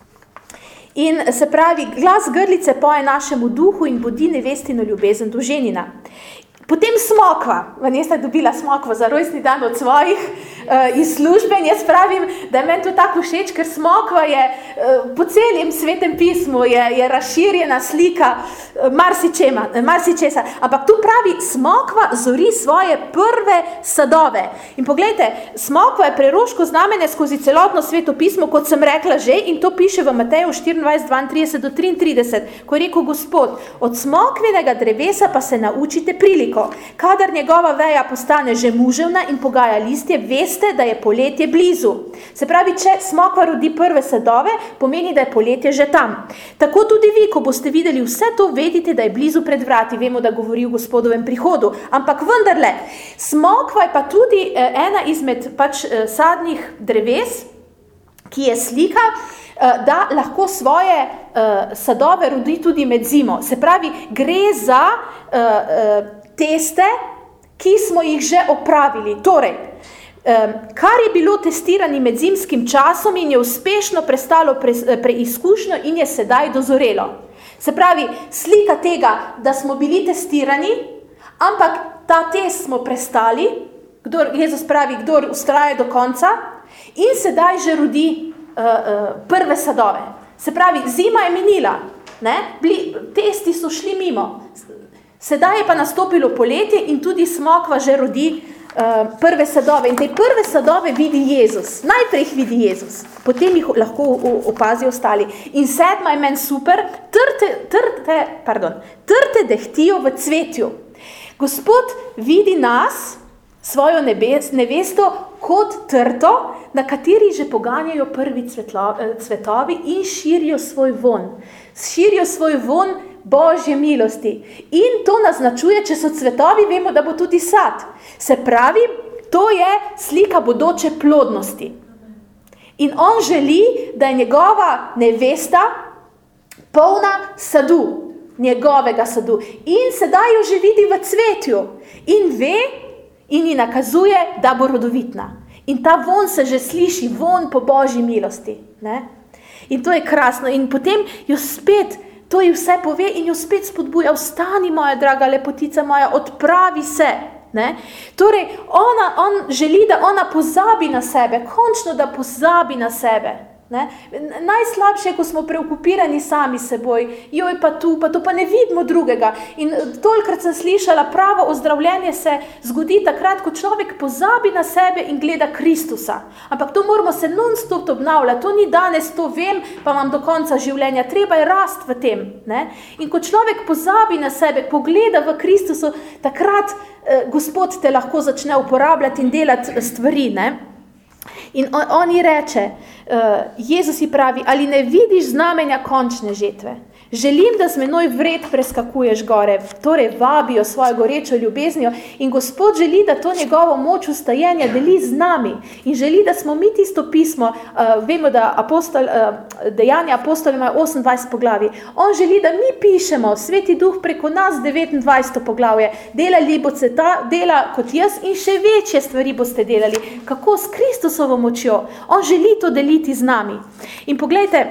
In se pravi, glas grlice poje našemu duhu in budi nevestino ljubezen do ženina. Potem smokva. Vanessa je dobila smokvo za rojstni dan od svojih uh, iz službe in jaz pravim, da je meni to tako všeč, ker smokva je uh, po celem svetem pismu je, je razširjena slika uh, marsičema, marsičesa. Ampak tu pravi, smokva zori svoje prve sadove. In poglejte, smokva je preroško znamenje skozi celotno sveto pismo, kot sem rekla že, in to piše v Mateju štiriindvajset, dvaintrideset do triintrideset, ko je rekel Gospod, od smokvinega drevesa pa se naučite priliko. Kadar njegova veja postane že muževna in pogaja listje, veste, da je poletje blizu. Se pravi, če smokva rodi prve sadove, pomeni, da je poletje že tam. Tako tudi vi, ko boste videli vse to, vedite, da je blizu pred vrati. Vemo, da govori o Gospodovem prihodu. Ampak vendarle, smokva je pa tudi ena izmed pač sadnih dreves, ki je slika, da lahko svoje uh, sadove rodi tudi med zimo. Se pravi, gre za uh, uh, teste, ki smo jih že opravili. Torej, um, kar je bilo testirani med zimskim časom in je uspešno prestalo pre, preizkušnjo in je sedaj dozorelo. Se pravi, slika tega, da smo bili testirani, ampak ta test smo prestali, kdor, Jezus pravi, kdor ustraja do konca, in sedaj že rodi uh, uh, prve sadove. Se pravi, zima je minila, ne? Bili, testi so šli mimo. Sedaj je pa nastopilo poletje in tudi smokva že rodi uh, prve sadove. In te prve sadove vidi Jezus. Najprej jih vidi Jezus, potem jih lahko opazi ostali. In sedma je meni super, trte, trte, pardon, trte dehtijo v cvetju. Gospod vidi nas, svojo nebes, nevesto, kot trto, na kateri že poganjajo prvi cvetlo, cvetovi in širijo svoj von. Širijo svoj von Božje milosti. In to naznačuje, če so cvetovi, vemo, da bo tudi sad. Se pravi, to je slika bodoče plodnosti. In on želi, da je njegova nevesta polna sadu, njegovega sadu. In sedaj jo že vidi v cvetju. In ve, in ji nakazuje, da bo rodovitna. In ta von se že sliši, von po Božji milosti. Ne? In to je krasno. In potem jo spet to ji vse pove in jo spet spodbuja. Vstani, moja draga lepotica moja, odpravi se. Ne? Torej, ona, on želi, da ona pozabi na sebe, končno, da pozabi na sebe. Ne? Najslabše je, ko smo preokupirani sami seboj, joj pa tu, pa to pa ne vidimo drugega. In tolikrat sem slišala, pravo ozdravljenje se zgodi takrat, ko človek pozabi na sebe in gleda Kristusa. Ampak to moramo se non-stop obnavljati, to ni danes, to vem, pa vam do konca življenja, treba je rast v tem. Ne? In ko človek pozabi na sebe, pogleda v Kristusu, takrat eh, Gospod te lahko začne uporabljati in delati stvari. Ne? In on, on ji reče, uh, Jezus ji pravi, ali ne vidiš znamenja končne žetve? Želim, da z menoj vred preskakuješ gore, torej vabijo svojo gorečo ljubeznijo in Gospod želi, da to njegovo moč ustajenja deli z nami in želi, da smo mi tisto pismo, uh, vemo, da apostol, uh, dejanja apostolov imajo osemindvajset poglavij, on želi, da mi pišemo, Sveti Duh preko nas devetindvajseto poglavje, delali boste ta dela kot jaz in še večje stvari boste delali, kako s Kristusovo močjo, on želi to deliti z nami. In poglejte,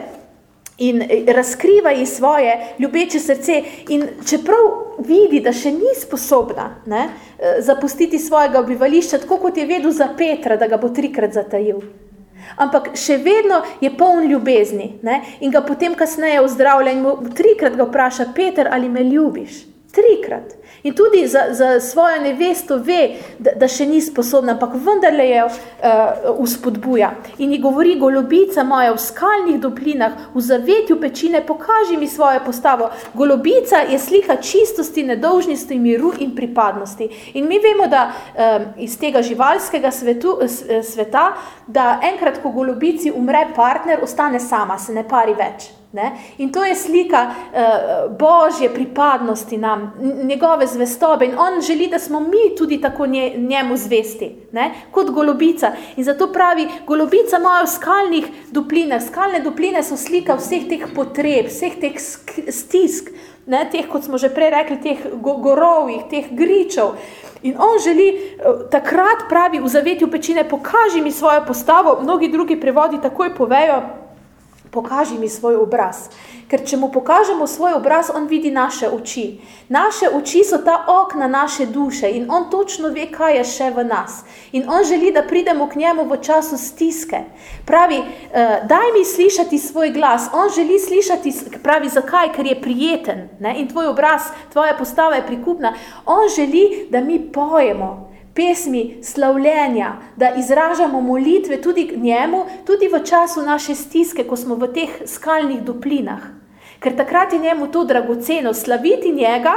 in razkriva ji svoje ljubeče srce in čeprav vidi, da še ni sposobna ne, zapustiti svojega obivališča, tako kot je vedel za Petra, da ga bo trikrat zatajil. Ampak še vedno je poln ljubezni ne, in ga potem kasneje ozdravlja in mu trikrat ga vpraša, Peter, ali me ljubiš? Trikrat. In tudi za, za svojo nevesto ve, da, da še ni sposobna, ampak vendarle je uh, uspodbuja. In ji govori, golobica moja v skalnih doblinah, v zavetju pečine, pokaži mi svojo postavo. Golobica je slika čistosti, nedolžnosti, miru in pripadnosti. In mi vemo, da um, iz tega živalskega svetu, sveta, da enkrat, ko golobici umre partner, ostane sama, se ne pari več. Ne? In to je slika uh, Božje pripadnosti nam, njegove zvestobe in on želi, da smo mi tudi tako nje, njemu zvesti, ne? Kot golobica. In zato pravi, golobica moja v skalnih duplinah, skalne dupline so slika vseh teh potreb, vseh teh stisk, ne? Teh, kot smo že prej rekli, teh gorovih, teh gričev. In on želi, uh, takrat pravi v zavetju pečine, pokaži mi svojo postavo, mnogi drugi prevodi takoj povejo, pokaži mi svoj obraz. Ker če mu pokažemo svoj obraz, on vidi naše oči. Naše oči so ta okna naše duše in on točno ve, kaj je še v nas. In on želi, da pridemo k njemu v času stiske. Pravi, uh, daj mi slišati svoj glas. On želi slišati, pravi, zakaj? Ker je prijeten. Ne? In tvoj obraz, tvoja postava je prikupna. On želi, da mi pojemo pesmi slavljenja, da izražamo molitve tudi njemu, tudi v času naše stiske, ko smo v teh skalnih duplinah. Ker takrat je njemu to dragoceno. Slaviti njega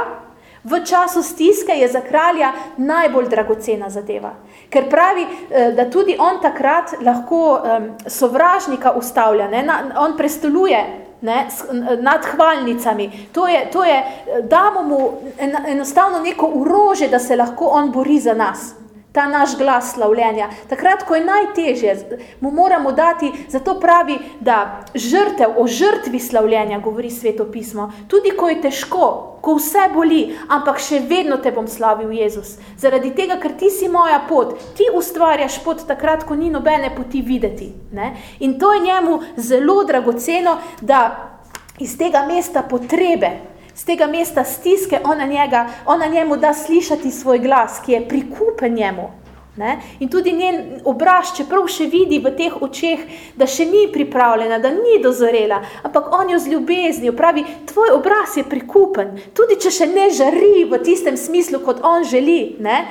v času stiske je za kralja najbolj dragocena zadeva. Ker pravi, da tudi on takrat lahko um, sovražnika ustavlja, ne? Na, on prestoluje ne, nad hvalnicami. To je, to je, damo mu enostavno neko orožje, da se lahko on bori za nas. Ta naš glas slavljenja. Takrat, ko je najtežje, mu moramo dati, zato pravi, da žrtev, o žrtvi slavljenja govori Sveto pismo. Tudi ko je težko, ko vse boli, ampak še vedno te bom slavil, Jezus. Zaradi tega, ker ti si moja pot, ti ustvarjaš pot takrat, ko ni nobene poti videti. Ne? In to je njemu zelo dragoceno, da iz tega mesta potrebe, z tega mesta stiske, ona, njega, ona njemu da slišati svoj glas, ki je prikupen njemu. Ne? In tudi njen obraz, čeprav še vidi v teh očeh, da še ni pripravljena, da ni dozorela, ampak on jo z ljubeznijo pravi, tvoj obraz je prikupen, tudi če še ne žari v tistem smislu, kot on želi, ne?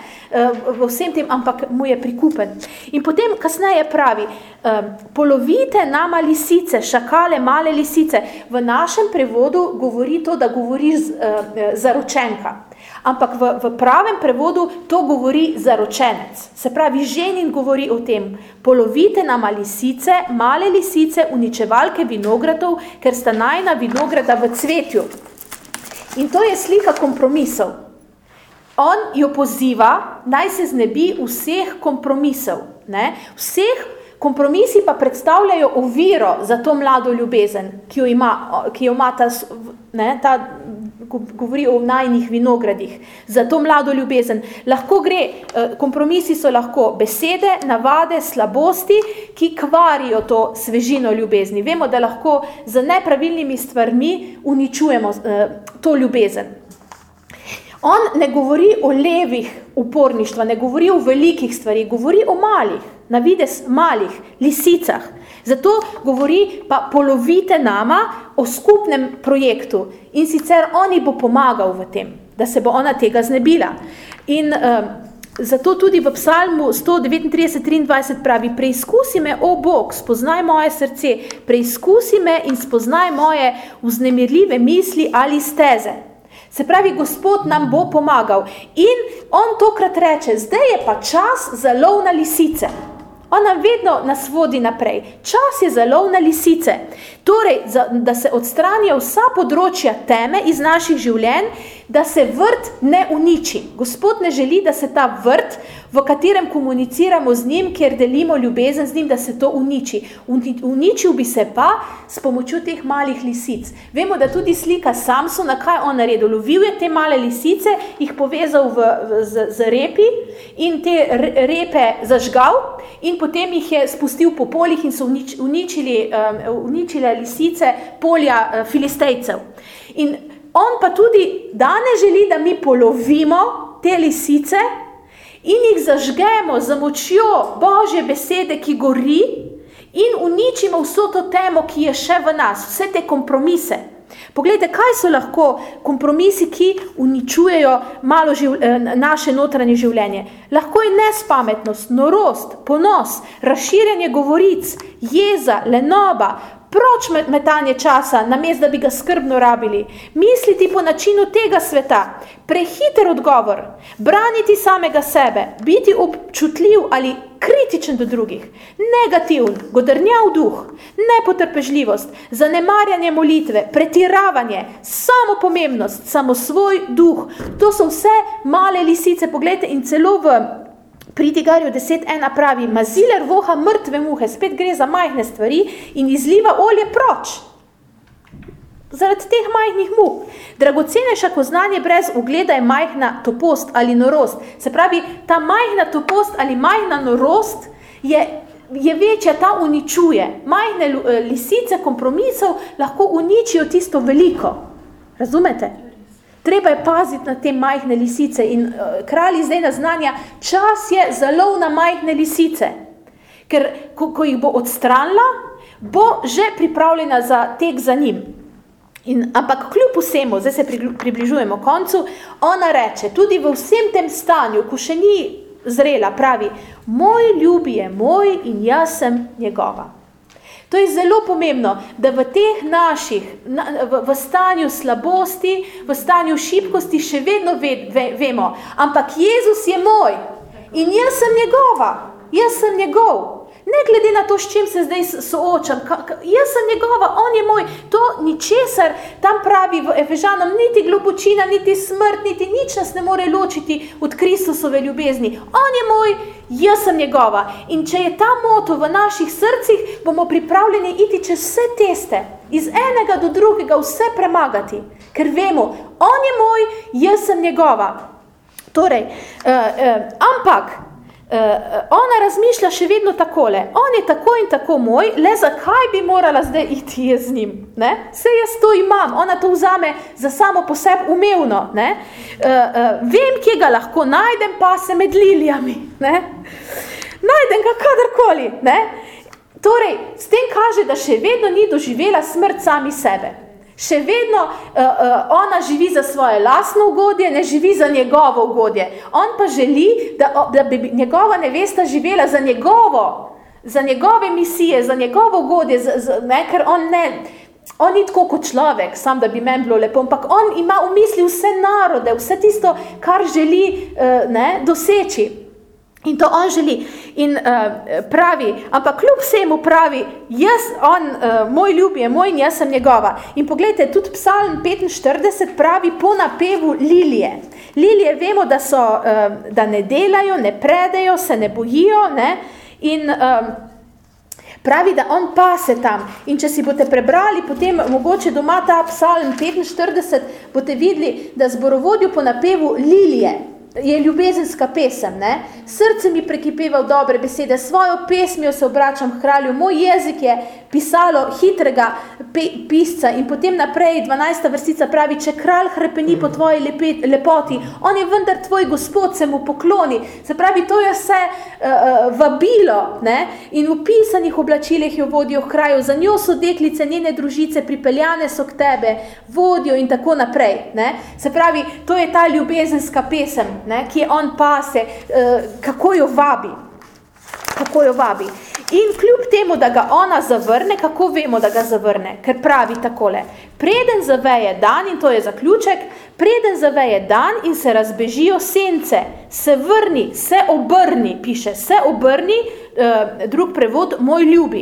V vsem tem, ampak mu je prikupen. In potem kasneje pravi, polovite nama lisice, šakale, male lisice. V našem prevodu govori to, da govori zaročenka. Ampak v, v pravem prevodu to govori zaročenec. Se pravi, ženin govori o tem, polovite nama lisice, male lisice, uničevalke vinogradov, ker sta najina vinograda v cvetju. In to je slika kompromisov. On jo poziva, naj se znebi vseh kompromisov. Ne? Vseh kompromisi pa predstavljajo oviro za to mlado ljubezen, ki jo ima, ki jo ima ta, ne, ta govori o najinih vinogradih, za to mlado ljubezen. Lahko gre, kompromisi so lahko besede, navade, slabosti, ki kvarijo to svežino ljubezni. Vemo, da lahko z nepravilnimi stvarmi uničujemo to ljubezen. On ne govori o levih uporništva, ne govori o velikih stvarih, govori o malih, na vides malih lisicah. Zato govori pa polovite nama o skupnem projektu in sicer on ji bo pomagal v tem, da se bo ona tega znebila. In um, zato tudi v psalmu sto devetintrideset triindvajset pravi, preizkusi me, o Bog, spoznaj moje srce, preizkusi me in spoznaj moje vznemirljive misli ali steze. Se pravi, Gospod nam bo pomagal in on tokrat reče, zdaj je pa čas za lov na lisice. Ona vedno nas vodi naprej. Čas je za lov na lisice. Torej, za, da se odstranijo vsa področja teme iz naših življenj, da se vrt ne uniči. Gospod ne želi, da se ta vrt, v katerem komuniciramo z njim, kjer delimo ljubezen z njim, da se to uniči. Uničil bi se pa s pomočjo teh malih lisic. Vemo, da tudi slika Samsona, kaj on naredil. Lovil je te male lisice, jih povezal v, v, z, z repi in te repe zažgal in potem jih je spustil po poljih in so unič, uničili, um, uničile lisice polja uh, filistejcev. In on pa tudi danes želi, da mi polovimo te lisice in jih zažgemo za močjo Božje besede, ki gori, in uničimo vso to temo, ki je še v nas, vse te kompromise. Poglejte, kaj so lahko kompromisi, ki uničujejo malo živ, naše notranje življenje. Lahko je nespametnost, norost, ponos, razširjanje govoric, jeza, lenoba, proč metanje časa, namesto da bi ga skrbno rabili, misliti po načinu tega sveta, prehiter odgovor, braniti samega sebe, biti občutljiv ali kritičen do drugih, negativn, godrnjav duh, nepotrpežljivost, zanemarjanje molitve, pretiravanje, samopomembnost, samosvoj duh. To so vse male lisice, poglejte, in celo v Pridigarju deset ena pravi, maziler voha mrtve muhe, spet gre za majhne stvari in izliva olje proč. Zaradi teh majhnih muh. Dragocenejša ko znanje brez ugleda je majhna topost ali norost. Se pravi, ta majhna topost ali majhna norost je, je večja, ta uničuje. Majhne lisice kompromisov lahko uničijo tisto veliko. Razumete? Treba je paziti na te majhne lisice in uh, kralj zdaj naznanja, čas je za lov na majhne lisice. Ker ko, ko jih bo odstranila, bo že pripravljena za tek za njim. In, ampak kljub vsemu, zdaj se približujemo koncu, ona reče, tudi v vsem tem stanju, ko še ni zrela, pravi, moj ljubi je moj in jaz sem njegova. To je zelo pomembno, da v teh naših, v, v stanju slabosti, v stanju šibkosti še vedno ve, ve, vemo, ampak Jezus je moj in jaz sem njegova, jaz sem njegov. Ne glede na to, s čim se zdaj soočam, ka, ka, jaz sem njegova, on je moj. To ničesar, tam pravi v Efežanom, niti globočina, niti smrt, niti nič nas ne more ločiti od Kristusove ljubezni. On je moj, jaz sem njegova. In če je ta moto v naših srcih, bomo pripravljeni iti čez vse teste, iz enega do drugega vse premagati. Ker vemo, on je moj, jaz sem njegova. Torej, uh, uh, ampak, Uh, ona razmišlja še vedno takole, on je tako in tako moj, le zakaj bi morala zdaj iti jaz z njim, ne? Saj jaz to imam, ona to vzame za samo po sebi umevno, ne? Uh, uh, vem, kje ga lahko najdem, pa se med lilijami, ne? Najdem ga kadarkoli, ne? Torej, s tem kaže, da še vedno ni doživela smrt sami sebe. Še vedno uh, uh, ona živi za svoje lastno ugodje, ne živi za njegovo ugodje. On pa želi, da, da bi njegova nevesta živela za njegovo, za njegove misije, za njegovo ugodje, za, za, ne, ker on ne, on ni tako kot človek, sam da bi meni bilo lepo, ampak on ima v misli vse narode, vse tisto, kar želi uh, ne, doseči. In to on želi. In uh, pravi, ampak kljub vsemu pravi, jaz, on, uh, moj ljub je moj in jaz sem njegova. In poglejte, tudi Psalm petinštirideset pravi po napevu lilije. Lilije vemo, da, so, uh, da ne delajo, ne predejo, se ne bojijo, ne? In uh, pravi, da on pase tam. In če si boste prebrali, potem mogoče doma ta Psalm petinštirideset, boste videli, da zborovodju po napevu lilije je ljubezenska pesem, ne? Srce mi prekipeva v dobre besede, svojo pesmijo se obračam k kralju, moj jezik je pisalo hitrega pe, pisca in potem naprej dvanajsta vrstica pravi, če kralj hrepeni po tvoji lepet, lepoti, on je vendar tvoj gospod, se mu pokloni. Se pravi, to je vse uh, vabilo, ne? In v pisanih oblačilih jo vodijo k kraju, za njo so deklice, njene družice, pripeljane so k tebe, vodijo in tako naprej, ne? Se pravi, to je ta ljubezenska pesem, ne, ki je on pase, uh, kako jo vabi, kako jo vabi. In kljub temu, da ga ona zavrne, kako vemo, da ga zavrne? Ker pravi takole, preden zaveje dan, in to je zaključek, preden zaveje dan in se razbežijo sence, se vrni, se obrni, piše, se obrni, drug prevod, moj ljubi.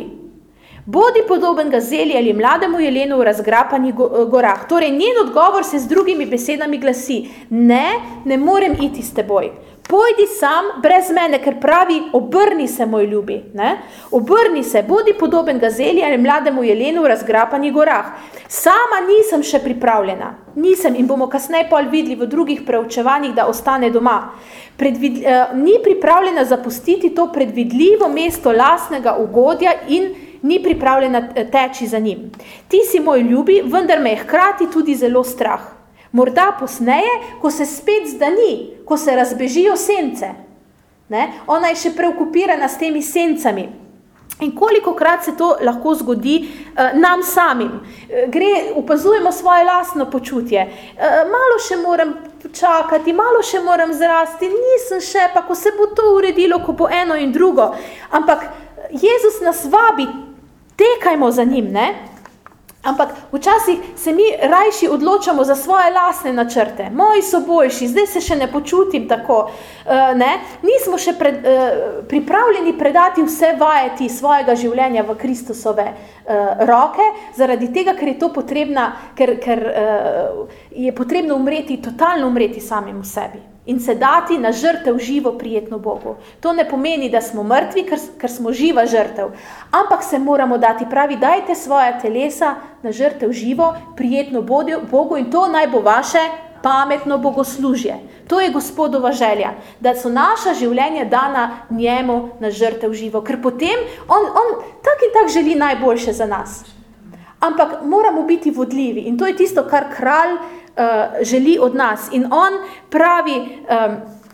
Bodi podoben gazeli ali mlademu jelenu v razgrapanih gorah. Torej, njen odgovor se z drugimi besedami glasi, ne, ne morem iti s teboj. Pojdi sam brez mene, ker pravi, obrni se, moj ljubi. Ne? Obrni se, bodi podoben gazeli ali mlademu jelenu v razgrapanih gorah. Sama nisem še pripravljena. Nisem in bomo kasneje pol videli v drugih preučevanjih, da ostane doma. Predvid, eh, ni pripravljena zapustiti to predvidljivo mesto lastnega ugodja in ni pripravljena teči za njim. Ti si moj ljubi, vendar me je hkrati tudi zelo strah. Morda posneje, ko se spet zdani, ko se razbežijo sence. Ne? Ona je še preokupirana s temi sencami. In kolikokrat se to lahko zgodi uh, nam samim. Gre, opazujemo svoje lastno počutje. Uh, malo še moram čakati, malo še moram zrasti, nisem še, pa ko se bo to uredilo, ko bo eno in drugo. Ampak Jezus nas vabi, tekajmo za njim, ne? Ampak včasih se mi rajši odločamo za svoje lastne načrte. Moji so boljši, zdaj se še ne počutim tako. Uh, ne? Nismo še pred, uh, pripravljeni predati vse vajeti svojega življenja v Kristusove uh, roke, zaradi tega, ker je to potrebna, ker, ker uh, je potrebno umreti, totalno umreti samim v sebi. In se dati na žrtev živo prijetno Bogu. To ne pomeni, da smo mrtvi, ker, ker smo živa žrtev. Ampak se moramo dati, pravi, dajte svoja telesa na žrtev živo prijetno Bogu in to naj bo vaše pametno bogoslužje. To je Gospodova želja, da so naša življenja dana njemu na žrtev živo. Ker potem on, on tak in tak želi najboljše za nas. Ampak moramo biti vodljivi in to je tisto, kar kralj Uh, želi od nas. In on pravi, um,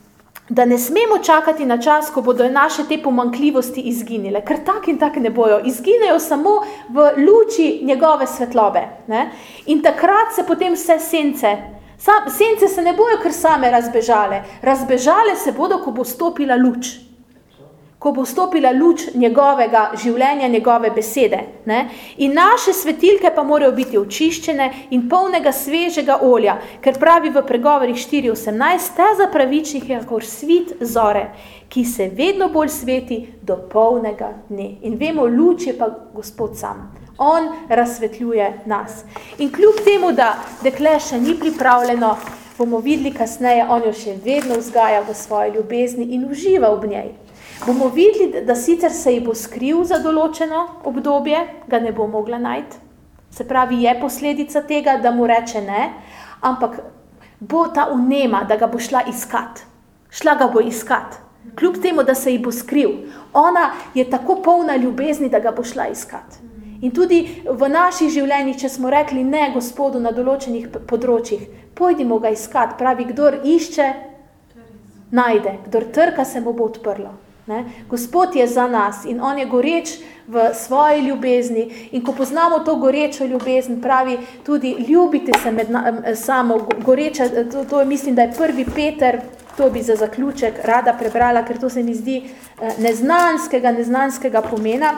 da ne smemo čakati na čas, ko bodo naše te pomanjkljivosti izginile, ker tak in tak ne bojo. Izginejo samo v luči njegove svetlobe. Ne? In takrat se potem vse sence, sam, sence se ne bojo kar same razbežale. Razbežale se bodo, ko bo stopila luč. Ko bo stopila luč njegovega življenja, njegove besede. Ne? In naše svetilke pa morajo biti očiščene in polnega svežega olja, ker pravi v pregovorih štiri osemnajst, steza pravičnih je kakor svit zore, ki se vedno bolj sveti do polnega dne. In vemo, luč je pa Gospod sam. On razsvetljuje nas. In kljub temu, da dekle še ni pripravljeno, bomo videli kasneje, on jo še vedno vzgaja v svoji ljubezni in uživa ob njej. Bomo videli, da sicer se ji bo skril za določeno obdobje, ga ne bo mogla najti. Se pravi, je posledica tega, da mu reče ne, ampak bo ta unema, da ga bo šla iskat. Šla ga bo iskat. Kljub temu, da se ji bo skril. Ona je tako polna ljubezni, da ga bo šla iskat. In tudi v naših življenjih, če smo rekli ne Gospodu na določenih področjih, pojdimo ga iskat. Pravi, kdor išče, najde. Kdor trka, se mu bo odprlo. Ne? Gospod je za nas in on je goreč v svoji ljubezni in ko poznamo to gorečo ljubezen, pravi tudi ljubite se med na, samo goreča, to, to je, mislim, da je prvi Peter, to bi za zaključek rada prebrala, ker to se mi zdi neznanskega, neznanskega pomena.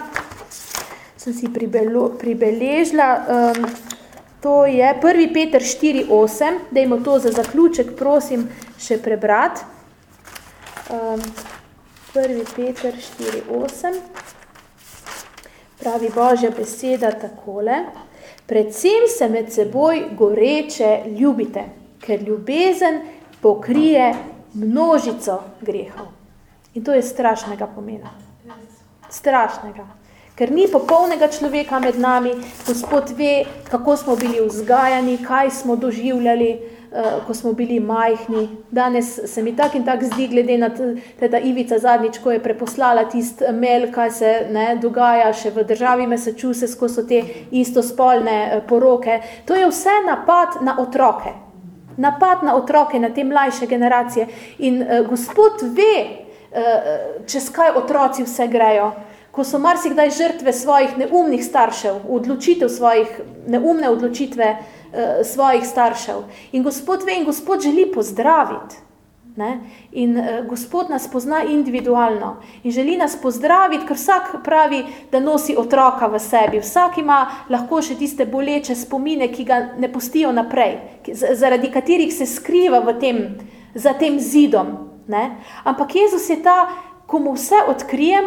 Sem si pribelo, pribeležila, um, to je prvi Peter štiri osem, dajmo to za zaključek, prosim, še prebrati. Um, prvi Peter štiri osem, pravi Božja beseda takole, predvsem se med seboj goreče ljubite, ker ljubezen pokrije množico grehov. In to je strašnega pomena. Strašnega. Ker ni popolnega človeka med nami, Gospod ve, kako smo bili vzgajani, kaj smo doživljali, ko smo bili majhni. Danes se mi tak in tak zdi, glede na teda Ivica zadnjič, ko je preposlala tist mail, kaj se ne, dogaja še v državi Massachusetts, ko so te istospolne poroke. To je vse napad na otroke. Napad na otroke, na te mlajše generacije. In uh, Gospod ve, uh, čez kaj otroci vse grejo. Ko so marsikdaj žrtve svojih neumnih staršev, odločitev svojih, neumne odločitve uh, svojih staršev. In Gospod ve in Gospod želi pozdraviti. Ne? In uh, Gospod nas pozna individualno in želi nas pozdraviti, ker vsak pravi, da nosi otroka v sebi. Vsak ima lahko še tiste boleče spomine, ki ga ne pustijo naprej, zaradi katerih se skriva v tem, za tem zidom. Ne? Ampak Jezus je ta, ko mu vse odkrijemo,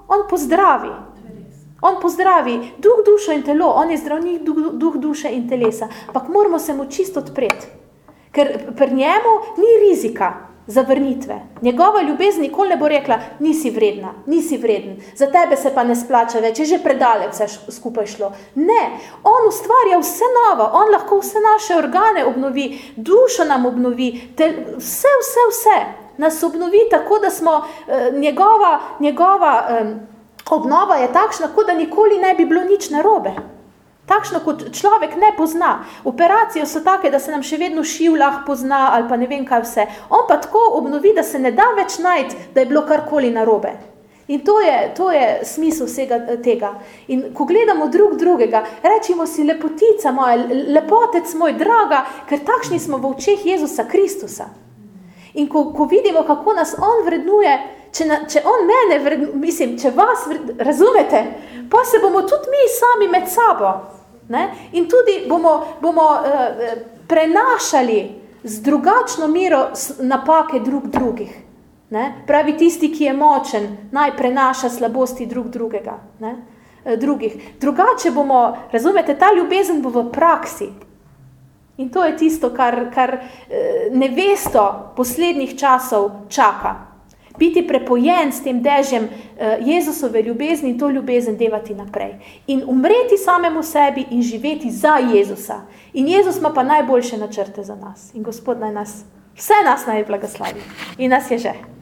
on pozdravi. On pozdravi duh, dušo in telo, on je zdravnik duh, duh duše in telesa. Ampak moramo se mu čisto odpreti, ker pri njemu ni rizika zavrnitve. Njegova ljubezen nikoli ne bo rekla, nisi vredna, nisi vreden, za tebe se pa ne splača več, je že predaleč vse skupaj šlo. Ne, on ustvarja vse novo, on lahko vse naše organe obnovi, dušo nam obnovi, te, vse, vse, vse nas obnovi tako, da smo uh, njegova, njegova um, obnova je takšna, kot da nikoli ne bi bilo nič narobe. Takšno, kot človek ne pozna. Operacije so take, da se nam še vedno šiv lahko pozna ali pa ne vem kaj vse. On pa tako obnovi, da se ne da več najti, da je bilo karkoli narobe. In to je, to je smisel vsega tega. In ko gledamo drug drugega, rečimo si lepotica moja, lepotec moj, draga, ker takšni smo v očeh Jezusa Kristusa. In ko, ko vidimo, kako nas on vrednuje, če, na, če on mene vrednuje, mislim, če vas vrednuje, razumete, pa se bomo tudi mi sami med sabo. Ne? In tudi bomo, bomo uh, prenašali z drugačno mero napake drug drugih. Ne? Pravi tisti, ki je močen, naj prenaša slabosti drug drugega. Ne? Drugih. Drugače bomo, razumete, ta ljubezen bo v praksi. In to je tisto, kar, kar nevesto poslednjih časov čaka. Biti prepojen s tem dežjem Jezusove ljubezni in to ljubezen devati naprej. In umreti samemu sebi in živeti za Jezusa. In Jezus ima pa najboljše načrte za nas. In Gospod naj nas, vse nas naj blagoslovi. In nas je že.